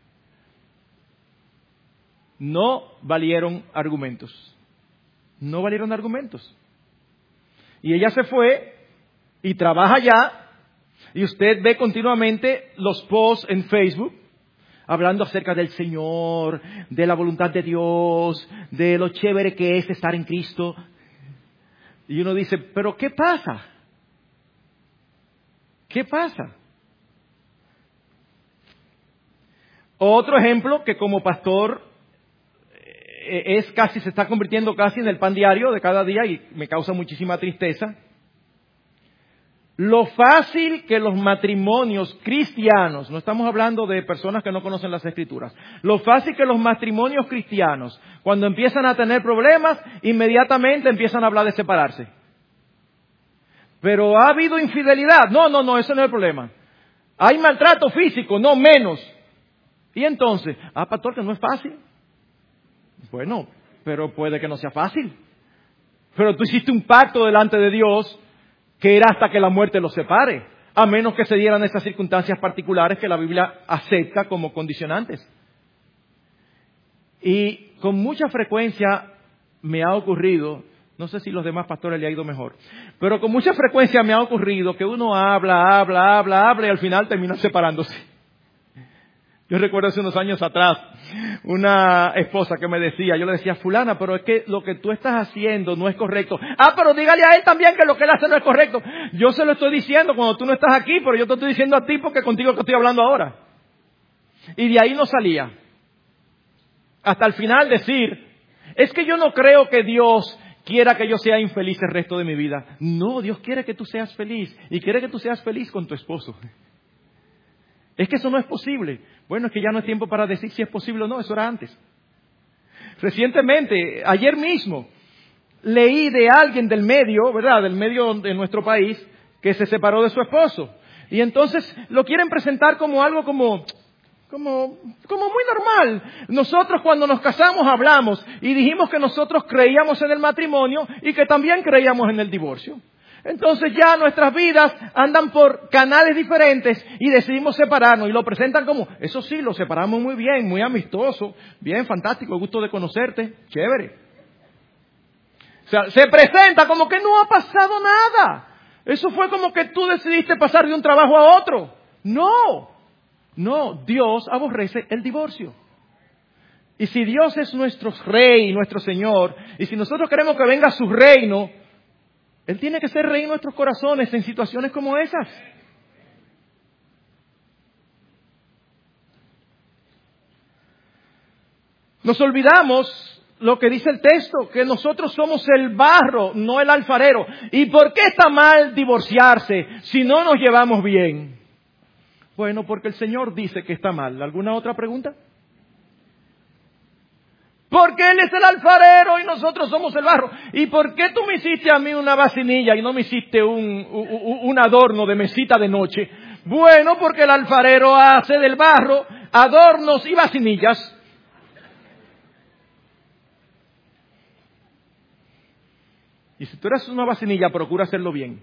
No valieron argumentos. No valieron argumentos. Y ella se fue y trabaja ya, y usted ve continuamente los posts en Facebook hablando acerca del Señor, de la voluntad de Dios, de lo chévere que es estar en Cristo. Y uno dice, ¿pero qué pasa? ¿Qué pasa? Otro ejemplo que como pastor se está convirtiendo casi en el pan diario de cada día y me causa muchísima tristeza. Lo fácil que los matrimonios cristianos, no estamos hablando de personas que no conocen las Escrituras, lo fácil que los matrimonios cristianos, cuando empiezan a tener problemas, inmediatamente empiezan a hablar de separarse. Pero ha habido infidelidad. No, ese no es el problema. Hay maltrato físico, no menos. Y entonces, pastor, que no es fácil. Bueno, pero puede que no sea fácil. Pero tú hiciste un pacto delante de Dios que era hasta que la muerte los separe, a menos que se dieran esas circunstancias particulares que la Biblia acepta como condicionantes. Y con mucha frecuencia me ha ocurrido, no sé si los demás pastores le ha ido mejor, pero con mucha frecuencia me ha ocurrido que uno habla y al final termina separándose. Yo recuerdo hace unos años atrás una esposa que me decía, yo le decía, fulana, pero es que lo que tú estás haciendo no es correcto. Pero dígale a él también que lo que él hace no es correcto. Yo se lo estoy diciendo cuando tú no estás aquí, pero yo te estoy diciendo a ti porque contigo que estoy hablando ahora. Y de ahí no salía. Hasta el final decir, es que yo no creo que Dios quiera que yo sea infeliz el resto de mi vida. No, Dios quiere que tú seas feliz y quiere que tú seas feliz con tu esposo. Es que eso no es posible. Bueno, es que ya no es tiempo para decir si es posible o no, eso era antes. Recientemente, ayer mismo, leí de alguien del medio, ¿verdad? Del medio de nuestro país, que se separó de su esposo. Y entonces lo quieren presentar como algo como muy normal. Nosotros cuando nos casamos hablamos y dijimos que nosotros creíamos en el matrimonio y que también creíamos en el divorcio. Entonces ya nuestras vidas andan por canales diferentes y decidimos separarnos y lo presentan como, eso sí, lo separamos muy bien, muy amistoso, bien, fantástico, gusto de conocerte, chévere. O sea, se presenta como que no ha pasado nada. Eso fue como que tú decidiste pasar de un trabajo a otro. No, Dios aborrece el divorcio. Y si Dios es nuestro Rey, nuestro Señor, y si nosotros queremos que venga su reino, Él tiene que ser rey en nuestros corazones en situaciones como esas. Nos olvidamos lo que dice el texto, que nosotros somos el barro, no el alfarero. ¿Y por qué está mal divorciarse si no nos llevamos bien? Bueno, porque el Señor dice que está mal. ¿Alguna otra pregunta? Porque Él es el alfarero y nosotros somos el barro. ¿Y por qué tú me hiciste a mí una vacinilla y no me hiciste un adorno de mesita de noche? Bueno, porque el alfarero hace del barro adornos y vacinillas. Y si tú eres una vacinilla, procura hacerlo bien.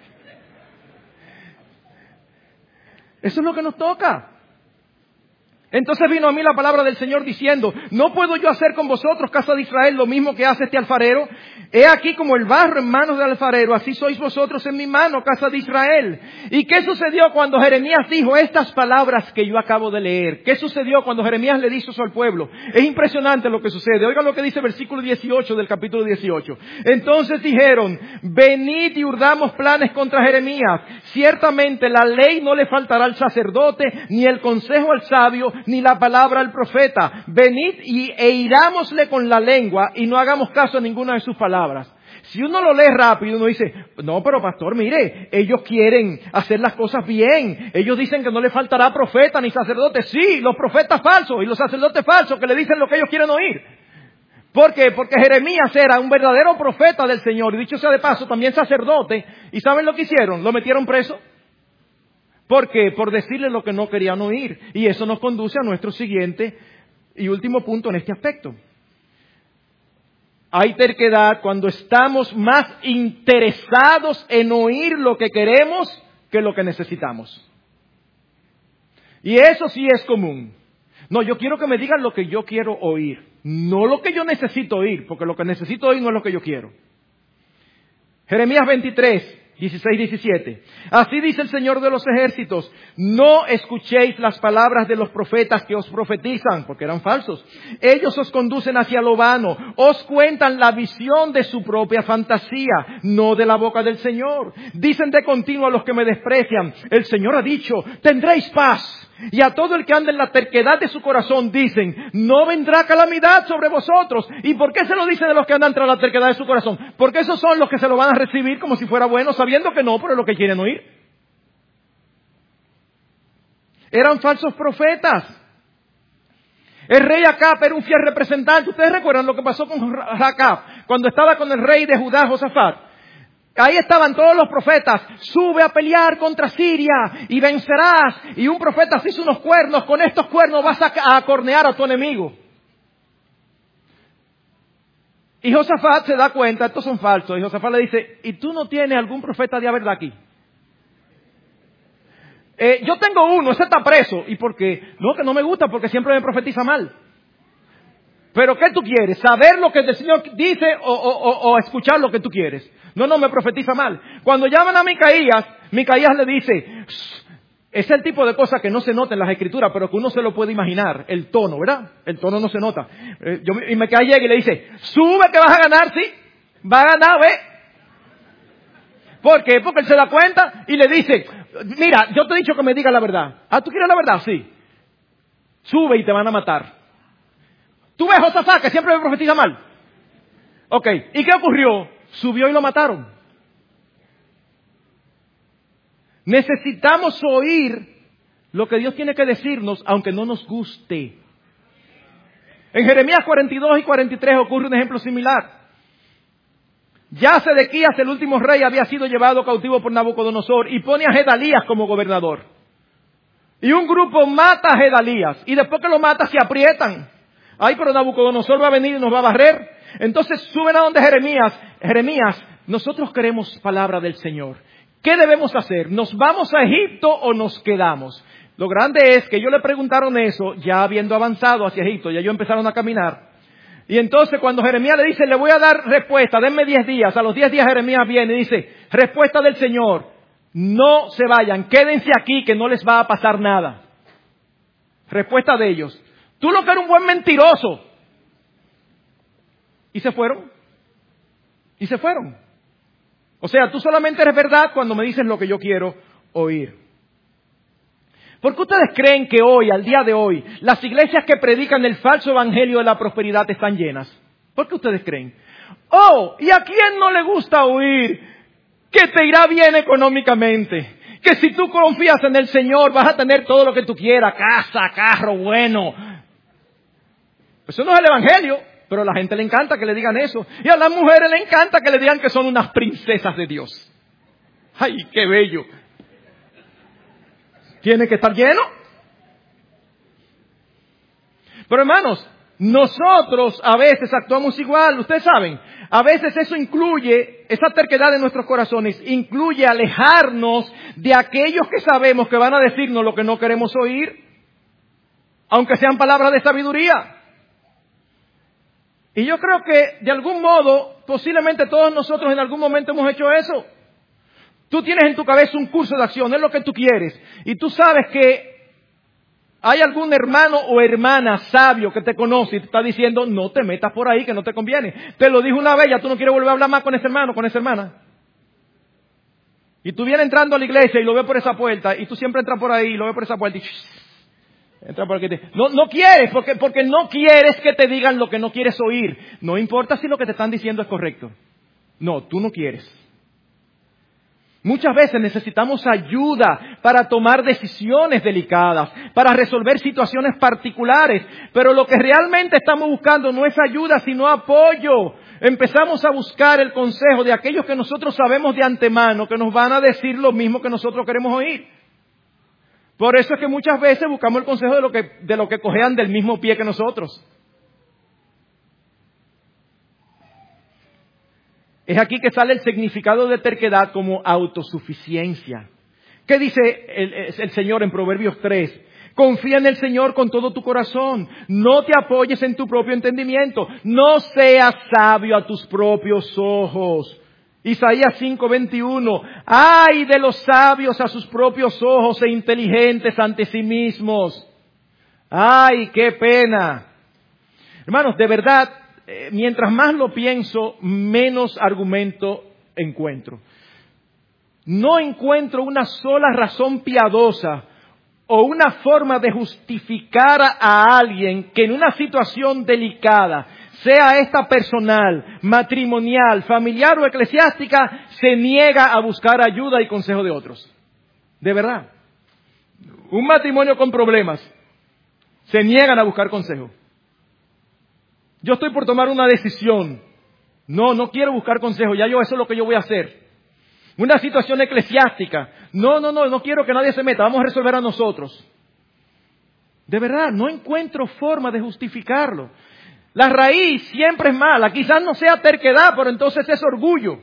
Eso es lo que nos toca. Entonces vino a mí la palabra del Señor diciendo, ¿no puedo yo hacer con vosotros, casa de Israel, lo mismo que hace este alfarero? He aquí como el barro en manos del alfarero, así sois vosotros en mi mano, casa de Israel. ¿Y qué sucedió cuando Jeremías dijo estas palabras que yo acabo de leer? ¿Qué sucedió cuando Jeremías le dijo eso al pueblo? Es impresionante lo que sucede. Oigan lo que dice el versículo 18 del capítulo 18. Entonces dijeron, venid y urdamos planes contra Jeremías. Ciertamente la ley no le faltará al sacerdote, ni el consejo al sabio, ni la palabra al profeta. Venid e irámosle con la lengua y no hagamos caso a ninguna de sus palabras. Si uno lo lee rápido, uno dice, no, pero pastor, mire, ellos quieren hacer las cosas bien. Ellos dicen que no le faltará profeta ni sacerdote. Sí, los profetas falsos y los sacerdotes falsos que le dicen lo que ellos quieren oír. ¿Por qué? Porque Jeremías era un verdadero profeta del Señor, y dicho sea de paso, también sacerdote. ¿Y saben lo que hicieron? Lo metieron preso. ¿Por qué? Por decirle lo que no querían oír. Y eso nos conduce a nuestro siguiente y último punto en este aspecto. Hay terquedad cuando estamos más interesados en oír lo que queremos que lo que necesitamos. Y eso sí es común. No, yo quiero que me digan lo que yo quiero oír, no lo que yo necesito oír, porque lo que necesito oír no es lo que yo quiero. Jeremías 23. 16, 17. Así dice el Señor de los ejércitos, no escuchéis las palabras de los profetas que os profetizan, porque eran falsos. Ellos os conducen hacia lo vano, os cuentan la visión de su propia fantasía, no de la boca del Señor. Dicen de continuo a los que me desprecian, el Señor ha dicho, tendréis paz. Y a todo el que anda en la terquedad de su corazón dicen, no vendrá calamidad sobre vosotros. ¿Y por qué se lo dice de los que andan tras la terquedad de su corazón? Porque esos son los que se lo van a recibir como si fuera bueno, sabiendo que no, pero es lo que quieren oír. Eran falsos profetas. El rey Acab era un fiel representante. ¿Ustedes recuerdan lo que pasó con Acab cuando estaba con el rey de Judá, Josafat? Ahí estaban todos los profetas, sube a pelear contra Siria y vencerás. Y un profeta se hizo unos cuernos, con estos cuernos vas a acornear a tu enemigo. Y Josafat se da cuenta, estos son falsos. Y Josafat le dice, ¿y tú no tienes algún profeta de verdad aquí? Yo tengo uno, ese está preso. ¿Y por qué? No, que no me gusta porque siempre me profetiza mal. ¿Pero qué tú quieres? ¿Saber lo que el Señor dice o escuchar lo que tú quieres? No, me profetiza mal. Cuando llaman a Micaías le dice, es el tipo de cosa que no se nota en las escrituras, pero que uno se lo puede imaginar. El tono, ¿verdad? El tono no se nota. Y Micaías llega y le dice, sube que vas a ganar, sí. Va a ganar, ¿ve? ¿Por qué? Porque él se da cuenta y le dice, mira, yo te he dicho que me digas la verdad. Ah, ¿tú quieres la verdad? Sí. Sube y te van a matar. ¿Tú ves Josafat que siempre me profetiza mal? Ok, ¿y qué ocurrió? Subió y lo mataron. Necesitamos oír lo que Dios tiene que decirnos, aunque no nos guste. En Jeremías 42 y 43 ocurre un ejemplo similar. Ya Sedequías, el último rey, había sido llevado cautivo por Nabucodonosor y pone a Gedalías como gobernador. Y un grupo mata a Gedalías y después que lo mata se aprietan. Ay, pero Nabucodonosor va a venir y nos va a barrer. Entonces suben a donde Jeremías, nosotros queremos palabra del Señor. ¿Qué debemos hacer? ¿Nos vamos a Egipto o nos quedamos? Lo grande es que ellos le preguntaron eso, ya habiendo avanzado hacia Egipto, ya ellos empezaron a caminar. Y entonces cuando Jeremías le dice, le voy a dar respuesta, denme 10 días. A los 10 días Jeremías viene y dice, respuesta del Señor, no se vayan, quédense aquí que no les va a pasar nada. Respuesta de ellos, tú lo que eres un buen mentiroso. Y se fueron. O sea, tú solamente eres verdad cuando me dices lo que yo quiero oír. ¿Por qué ustedes creen que hoy, al día de hoy, las iglesias que predican el falso evangelio de la prosperidad están llenas? ¿Por qué ustedes creen? Oh, ¿y a quién no le gusta oír que te irá bien económicamente? Que si tú confías en el Señor vas a tener todo lo que tú quieras, casa, carro, bueno. Pues eso no es el evangelio. Pero a la gente le encanta que le digan eso. Y a las mujeres le encanta que le digan que son unas princesas de Dios. ¡Ay, qué bello! ¿Tiene que estar lleno? Pero hermanos, nosotros a veces actuamos igual. Ustedes saben, a veces eso incluye, esa terquedad en nuestros corazones, incluye alejarnos de aquellos que sabemos que van a decirnos lo que no queremos oír. aunque sean palabras de sabiduría. Y yo creo que de algún modo, posiblemente todos nosotros en algún momento hemos hecho eso. Tú tienes en tu cabeza un curso de acción, es lo que tú quieres, y tú sabes que hay algún hermano o hermana sabio que te conoce y te está diciendo, no te metas por ahí, que no te conviene. Te lo dijo una vez, ya tú no quieres volver a hablar más con ese hermano, con esa hermana. Y tú vienes entrando a la iglesia y lo ves por esa puerta, y tú siempre entras por ahí y lo ves por esa puerta y entra por aquí. No quieres, porque no quieres que te digan lo que no quieres oír. No importa si lo que te están diciendo es correcto. No, tú no quieres. Muchas veces necesitamos ayuda para tomar decisiones delicadas, para resolver situaciones particulares, pero lo que realmente estamos buscando no es ayuda, sino apoyo. Empezamos a buscar el consejo de aquellos que nosotros sabemos de antemano que nos van a decir lo mismo que nosotros queremos oír. Por eso es que muchas veces buscamos el consejo de lo que cojean del mismo pie que nosotros. Es aquí que sale el significado de terquedad como autosuficiencia. ¿Qué dice el Señor en Proverbios 3? Confía en el Señor con todo tu corazón. No te apoyes en tu propio entendimiento. No seas sabio a tus propios ojos. Isaías 5:21. ¡Ay de los sabios a sus propios ojos e inteligentes ante sí mismos! ¡Ay, qué pena! Hermanos, de verdad, mientras más lo pienso, menos argumento encuentro. No encuentro una sola razón piadosa o una forma de justificar a alguien que en una situación delicada, sea esta personal, matrimonial, familiar o eclesiástica, se niega a buscar ayuda y consejo de otros. De verdad. Un matrimonio con problemas, se niegan a buscar consejo. Yo estoy por tomar una decisión. No quiero buscar consejo. Ya eso es lo que yo voy a hacer. Una situación eclesiástica. No quiero que nadie se meta. Vamos a resolver a nosotros. De verdad, no encuentro forma de justificarlo. La raíz siempre es mala. Quizás no sea terquedad, pero entonces es orgullo.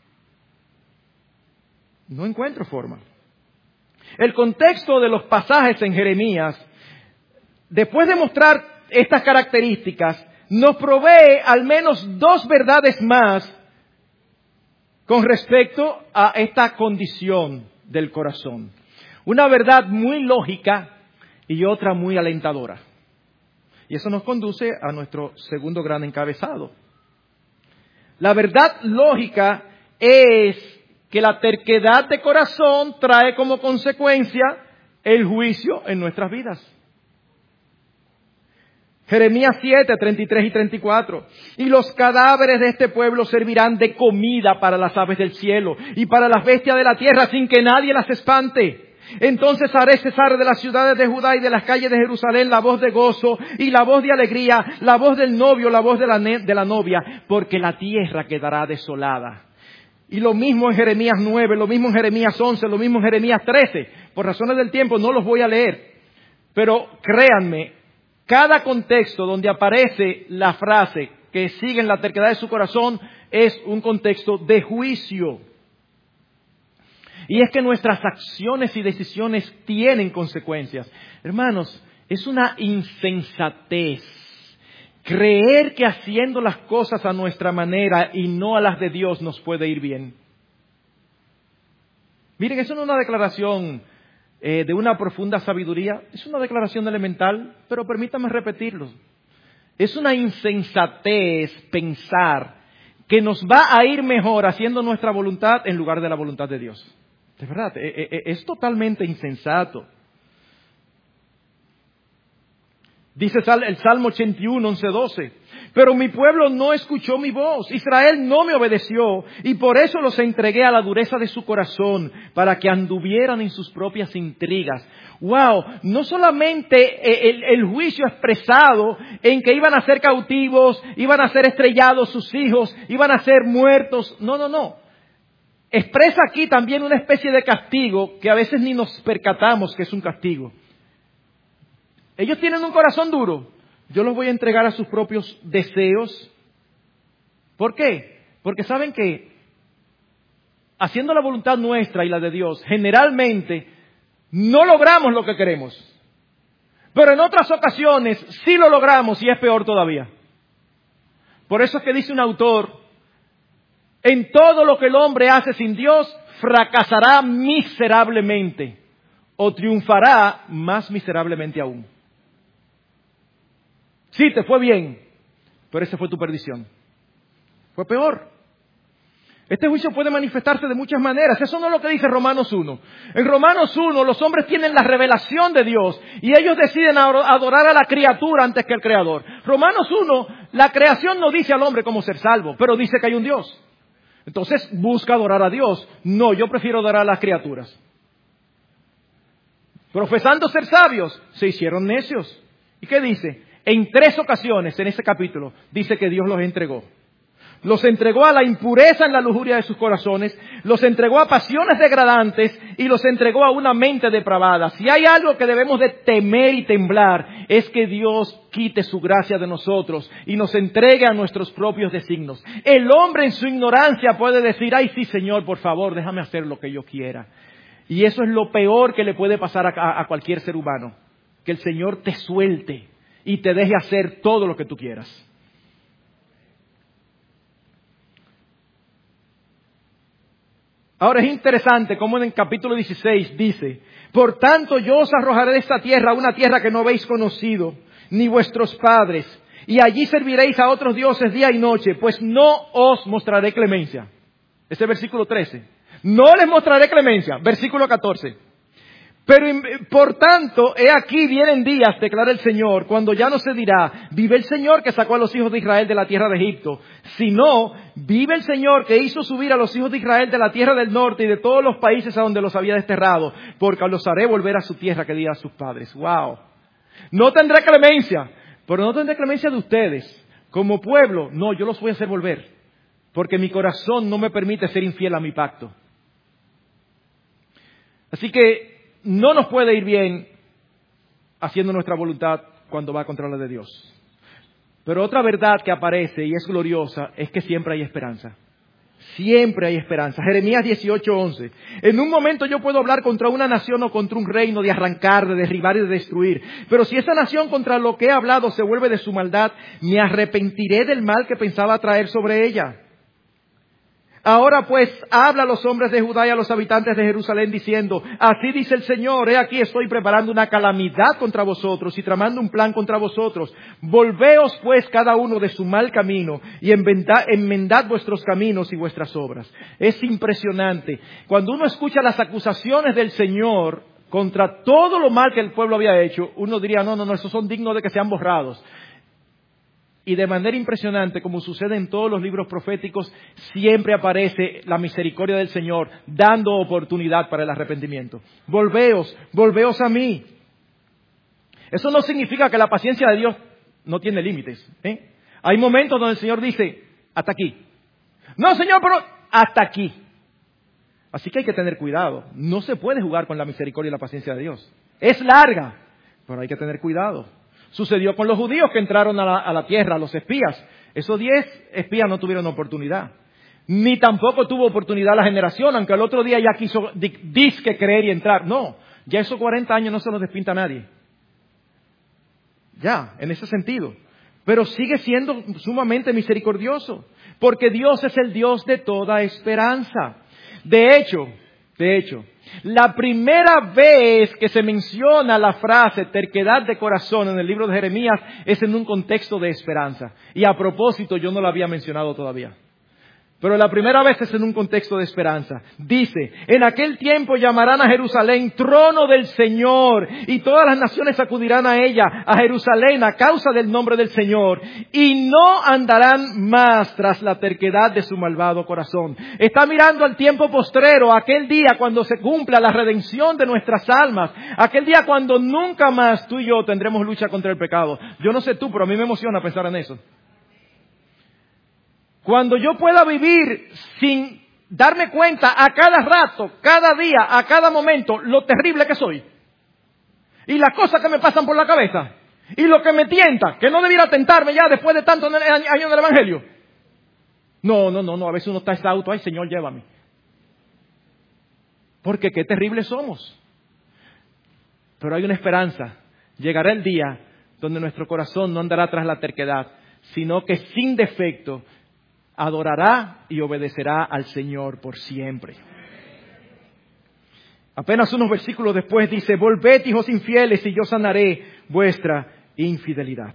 No encuentro forma. El contexto de los pasajes en Jeremías, después de mostrar estas características, nos provee al menos dos verdades más con respecto a esta condición del corazón. Una verdad muy lógica y otra muy alentadora. Y eso nos conduce a nuestro segundo gran encabezado. La verdad lógica es que la terquedad de corazón trae como consecuencia el juicio en nuestras vidas. Jeremías 7, 33 y 34. Y los cadáveres de este pueblo servirán de comida para las aves del cielo y para las bestias de la tierra sin que nadie las espante. Entonces haré cesar de las ciudades de Judá y de las calles de Jerusalén la voz de gozo y la voz de alegría, la voz del novio, la voz de la novia, porque la tierra quedará desolada. Y lo mismo en Jeremías 9, lo mismo en Jeremías 11, lo mismo en Jeremías 13. Por razones del tiempo no los voy a leer. Pero créanme, cada contexto donde aparece la frase que sigue en la terquedad de su corazón es un contexto de juicio. Y es que nuestras acciones y decisiones tienen consecuencias. Hermanos, es una insensatez creer que haciendo las cosas a nuestra manera y no a las de Dios nos puede ir bien. Miren, eso no es una declaración de una profunda sabiduría, es una declaración elemental, pero permítame repetirlo. Es una insensatez pensar que nos va a ir mejor haciendo nuestra voluntad en lugar de la voluntad de Dios. De verdad, es totalmente insensato. Dice el Salmo 81, 11, 12. Pero mi pueblo no escuchó mi voz, Israel no me obedeció, y por eso los entregué a la dureza de su corazón, para que anduvieran en sus propias intrigas. ¡Wow! No solamente el juicio expresado en que iban a ser cautivos, iban a ser estrellados sus hijos, iban a ser muertos. No. Expresa aquí también una especie de castigo que a veces ni nos percatamos que es un castigo. Ellos tienen un corazón duro. Yo los voy a entregar a sus propios deseos. ¿Por qué? Porque saben que haciendo la voluntad nuestra y la de Dios, generalmente no logramos lo que queremos. Pero en otras ocasiones sí lo logramos y es peor todavía. Por eso es que dice un autor, en todo lo que el hombre hace sin Dios, fracasará miserablemente o triunfará más miserablemente aún. Sí, te fue bien, pero esa fue tu perdición. Fue peor. Este juicio puede manifestarse de muchas maneras. Eso no es lo que dice Romanos 1. En Romanos 1 los hombres tienen la revelación de Dios y ellos deciden adorar a la criatura antes que al Creador. Romanos 1, la creación no dice al hombre cómo ser salvo, pero dice que hay un Dios. Entonces busca adorar a Dios. No, yo prefiero adorar a las criaturas. Profesando ser sabios, se hicieron necios. ¿Y qué dice? En 3 ocasiones en ese capítulo dice que Dios los entregó. Los entregó a la impureza en la lujuria de sus corazones, los entregó a pasiones degradantes y los entregó a una mente depravada. Si hay algo que debemos de temer y temblar, es que Dios quite su gracia de nosotros y nos entregue a nuestros propios designios. El hombre en su ignorancia puede decir, ay sí Señor, por favor, déjame hacer lo que yo quiera. Y eso es lo peor que le puede pasar a cualquier ser humano, que el Señor te suelte y te deje hacer todo lo que tú quieras. Ahora es interesante cómo en el capítulo 16 dice, por tanto yo os arrojaré de esta tierra, una tierra que no habéis conocido, ni vuestros padres, y allí serviréis a otros dioses día y noche, pues no os mostraré clemencia. Ese es versículo 13. No les mostraré clemencia. Versículo 14. Pero, por tanto, he aquí vienen días, declara el Señor, cuando ya no se dirá, vive el Señor que sacó a los hijos de Israel de la tierra de Egipto, sino, vive el Señor que hizo subir a los hijos de Israel de la tierra del norte y de todos los países a donde los había desterrado, porque los haré volver a su tierra que di a sus padres. ¡Wow! No tendré clemencia, pero no tendré clemencia de ustedes. Como pueblo, no, yo los voy a hacer volver, porque mi corazón no me permite ser infiel a mi pacto. Así que, no nos puede ir bien haciendo nuestra voluntad cuando va contra la de Dios. Pero otra verdad que aparece y es gloriosa es que siempre hay esperanza. Siempre hay esperanza. Jeremías 18:11. En un momento yo puedo hablar contra una nación o contra un reino de arrancar, de derribar y de destruir. Pero si esa nación contra lo que he hablado se vuelve de su maldad, me arrepentiré del mal que pensaba traer sobre ella. Ahora pues, habla a los hombres de Judá y a los habitantes de Jerusalén diciendo, así dice el Señor, he aquí estoy preparando una calamidad contra vosotros y tramando un plan contra vosotros. Volveos pues cada uno de su mal camino y enmendad vuestros caminos y vuestras obras. Es impresionante. Cuando uno escucha las acusaciones del Señor contra todo lo mal que el pueblo había hecho, uno diría, no, esos son dignos de que sean borrados. Y de manera impresionante, como sucede en todos los libros proféticos, siempre aparece la misericordia del Señor, dando oportunidad para el arrepentimiento. Volveos a mí. Eso no significa que la paciencia de Dios no tiene límites. Hay momentos donde el Señor dice, hasta aquí. No, Señor, pero hasta aquí. Así que hay que tener cuidado. No se puede jugar con la misericordia y la paciencia de Dios. Es larga, pero hay que tener cuidado. Sucedió con los judíos que entraron a la tierra, a los espías. Esos 10 espías no tuvieron oportunidad. Ni tampoco tuvo oportunidad la generación, aunque el otro día ya quiso disque creer y entrar. No, ya esos 40 años no se los despinta a nadie. Ya, en ese sentido. Pero sigue siendo sumamente misericordioso, porque Dios es el Dios de toda esperanza. De hecho, la primera vez que se menciona la frase terquedad de corazón en el libro de Jeremías es en un contexto de esperanza. Y a propósito, yo no lo había mencionado todavía. Pero la primera vez es en un contexto de esperanza. Dice, en aquel tiempo llamarán a Jerusalén trono del Señor y todas las naciones acudirán a ella, a Jerusalén, a causa del nombre del Señor, y no andarán más tras la terquedad de su malvado corazón. Está mirando al tiempo postrero, aquel día cuando se cumpla la redención de nuestras almas, aquel día cuando nunca más tú y yo tendremos lucha contra el pecado. Yo no sé tú, pero a mí me emociona pensar en eso. Cuando yo pueda vivir sin darme cuenta a cada rato, cada día, a cada momento, lo terrible que soy. Y las cosas que me pasan por la cabeza. Y lo que me tienta, que no debiera tentarme ya después de tantos años del Evangelio. No, a veces uno está exhausto, ay Señor, llévame. Porque qué terribles somos. Pero hay una esperanza. llegará el día donde nuestro corazón no andará tras la terquedad, sino que sin defecto adorará y obedecerá al Señor por siempre. Apenas unos versículos después dice, volved, hijos infieles, y yo sanaré vuestra infidelidad.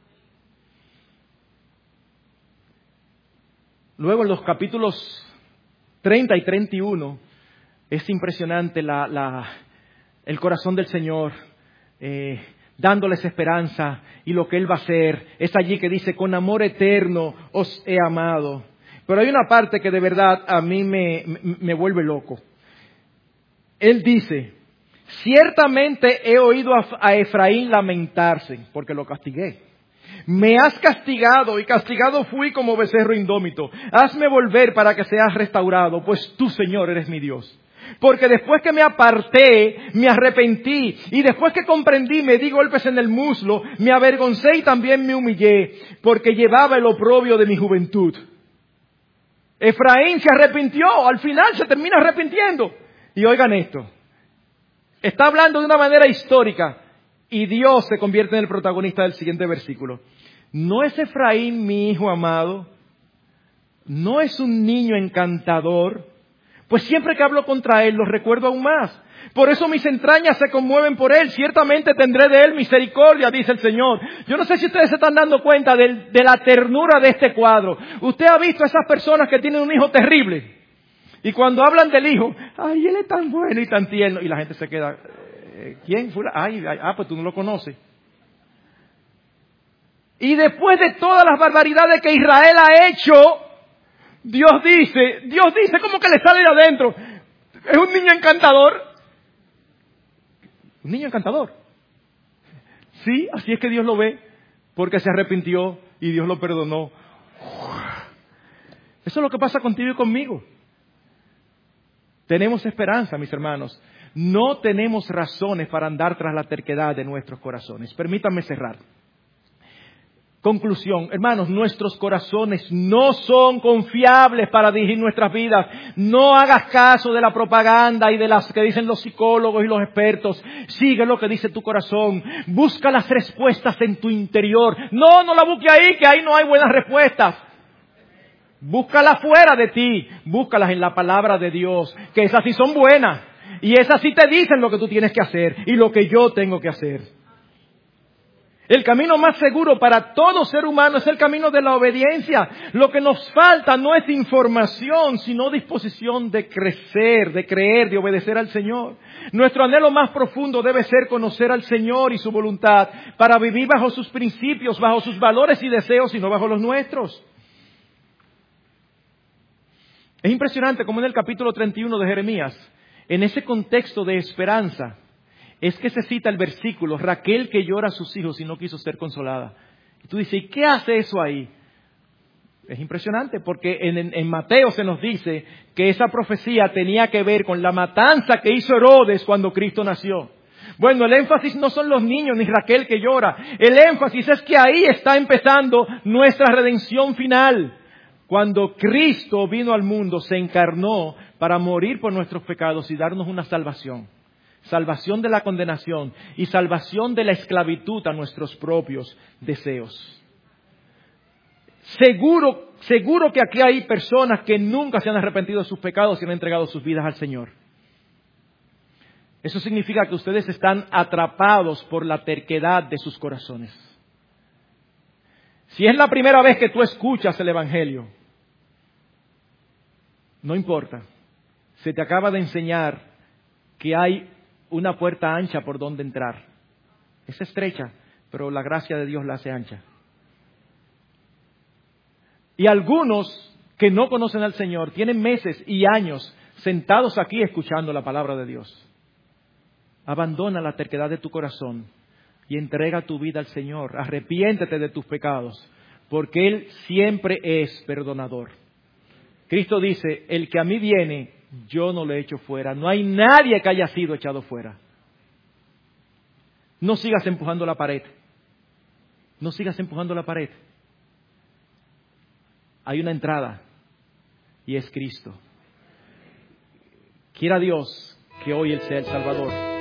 Luego en los capítulos 30 y 31 es impresionante el corazón del Señor, dándoles esperanza y lo que Él va a hacer. Es allí que dice, con amor eterno os he amado. Pero hay una parte que de verdad a mí me vuelve loco. Él dice, ciertamente he oído a Efraín lamentarse, porque lo castigué. Me has castigado, y castigado fui como becerro indómito. Hazme volver para que seas restaurado, pues tú, Señor, eres mi Dios. Porque después que me aparté, me arrepentí, y después que comprendí, me di golpes en el muslo, me avergoncé y también me humillé, porque llevaba el oprobio de mi juventud. Efraín se arrepintió, al final se termina arrepintiendo. Y oigan esto, está hablando de una manera histórica, y Dios se convierte en el protagonista del siguiente versículo. ¿No es Efraín mi hijo amado? ¿No es un niño encantador? Pues siempre que hablo contra él, lo recuerdo aún más. Por eso mis entrañas se conmueven por él. Ciertamente tendré de él misericordia, dice el Señor. Yo no sé si ustedes se están dando cuenta de la ternura de este cuadro. Usted ha visto a esas personas que tienen un hijo terrible. Y cuando hablan del hijo, ay, él es tan bueno y tan tierno. Y la gente se queda, ¿quién fue? Pues tú no lo conoces. Y después de todas las barbaridades que Israel ha hecho, Dios dice, ¿cómo que le sale de adentro? Es un niño encantador. Un niño encantador. Sí, así es que Dios lo ve, porque se arrepintió y Dios lo perdonó. Eso es lo que pasa contigo y conmigo. Tenemos esperanza, mis hermanos. No tenemos razones para andar tras la terquedad de nuestros corazones. Permítanme cerrar. Conclusión, hermanos, nuestros corazones no son confiables para dirigir nuestras vidas. No hagas caso de la propaganda y de las que dicen los psicólogos y los expertos. Sigue lo que dice tu corazón. Busca las respuestas en tu interior. No la busque ahí, que ahí no hay buenas respuestas. Búscalas fuera de ti. Búscalas en la palabra de Dios, que esas sí son buenas. Y esas sí te dicen lo que tú tienes que hacer y lo que yo tengo que hacer. El camino más seguro para todo ser humano es el camino de la obediencia. Lo que nos falta no es información, sino disposición de crecer, de creer, de obedecer al Señor. Nuestro anhelo más profundo debe ser conocer al Señor y su voluntad para vivir bajo sus principios, bajo sus valores y deseos y no bajo los nuestros. Es impresionante como en el capítulo 31 de Jeremías, en ese contexto de esperanza, es que se cita el versículo, Raquel que llora a sus hijos y no quiso ser consolada. Y tú dices, ¿y qué hace eso ahí? Es impresionante porque en Mateo se nos dice que esa profecía tenía que ver con la matanza que hizo Herodes cuando Cristo nació. Bueno, el énfasis no son los niños ni Raquel que llora. El énfasis es que ahí está empezando nuestra redención final. Cuando Cristo vino al mundo, se encarnó para morir por nuestros pecados y darnos una salvación. Salvación de la condenación y salvación de la esclavitud a nuestros propios deseos. Seguro que aquí hay personas que nunca se han arrepentido de sus pecados y han entregado sus vidas al Señor. Eso significa que ustedes están atrapados por la terquedad de sus corazones. Si es la primera vez que tú escuchas el Evangelio, no importa. Se te acaba de enseñar que hay una puerta ancha por donde entrar. Es estrecha, pero la gracia de Dios la hace ancha. Y algunos que no conocen al Señor tienen meses y años sentados aquí escuchando la palabra de Dios. Abandona la terquedad de tu corazón y entrega tu vida al Señor. Arrepiéntete de tus pecados, porque Él siempre es perdonador. Cristo dice, el que a mí viene, yo no le echo fuera. No hay nadie que haya sido echado fuera. No sigas empujando la pared. No sigas empujando la pared. Hay una entrada y es Cristo. Quiera Dios que hoy Él sea el Salvador.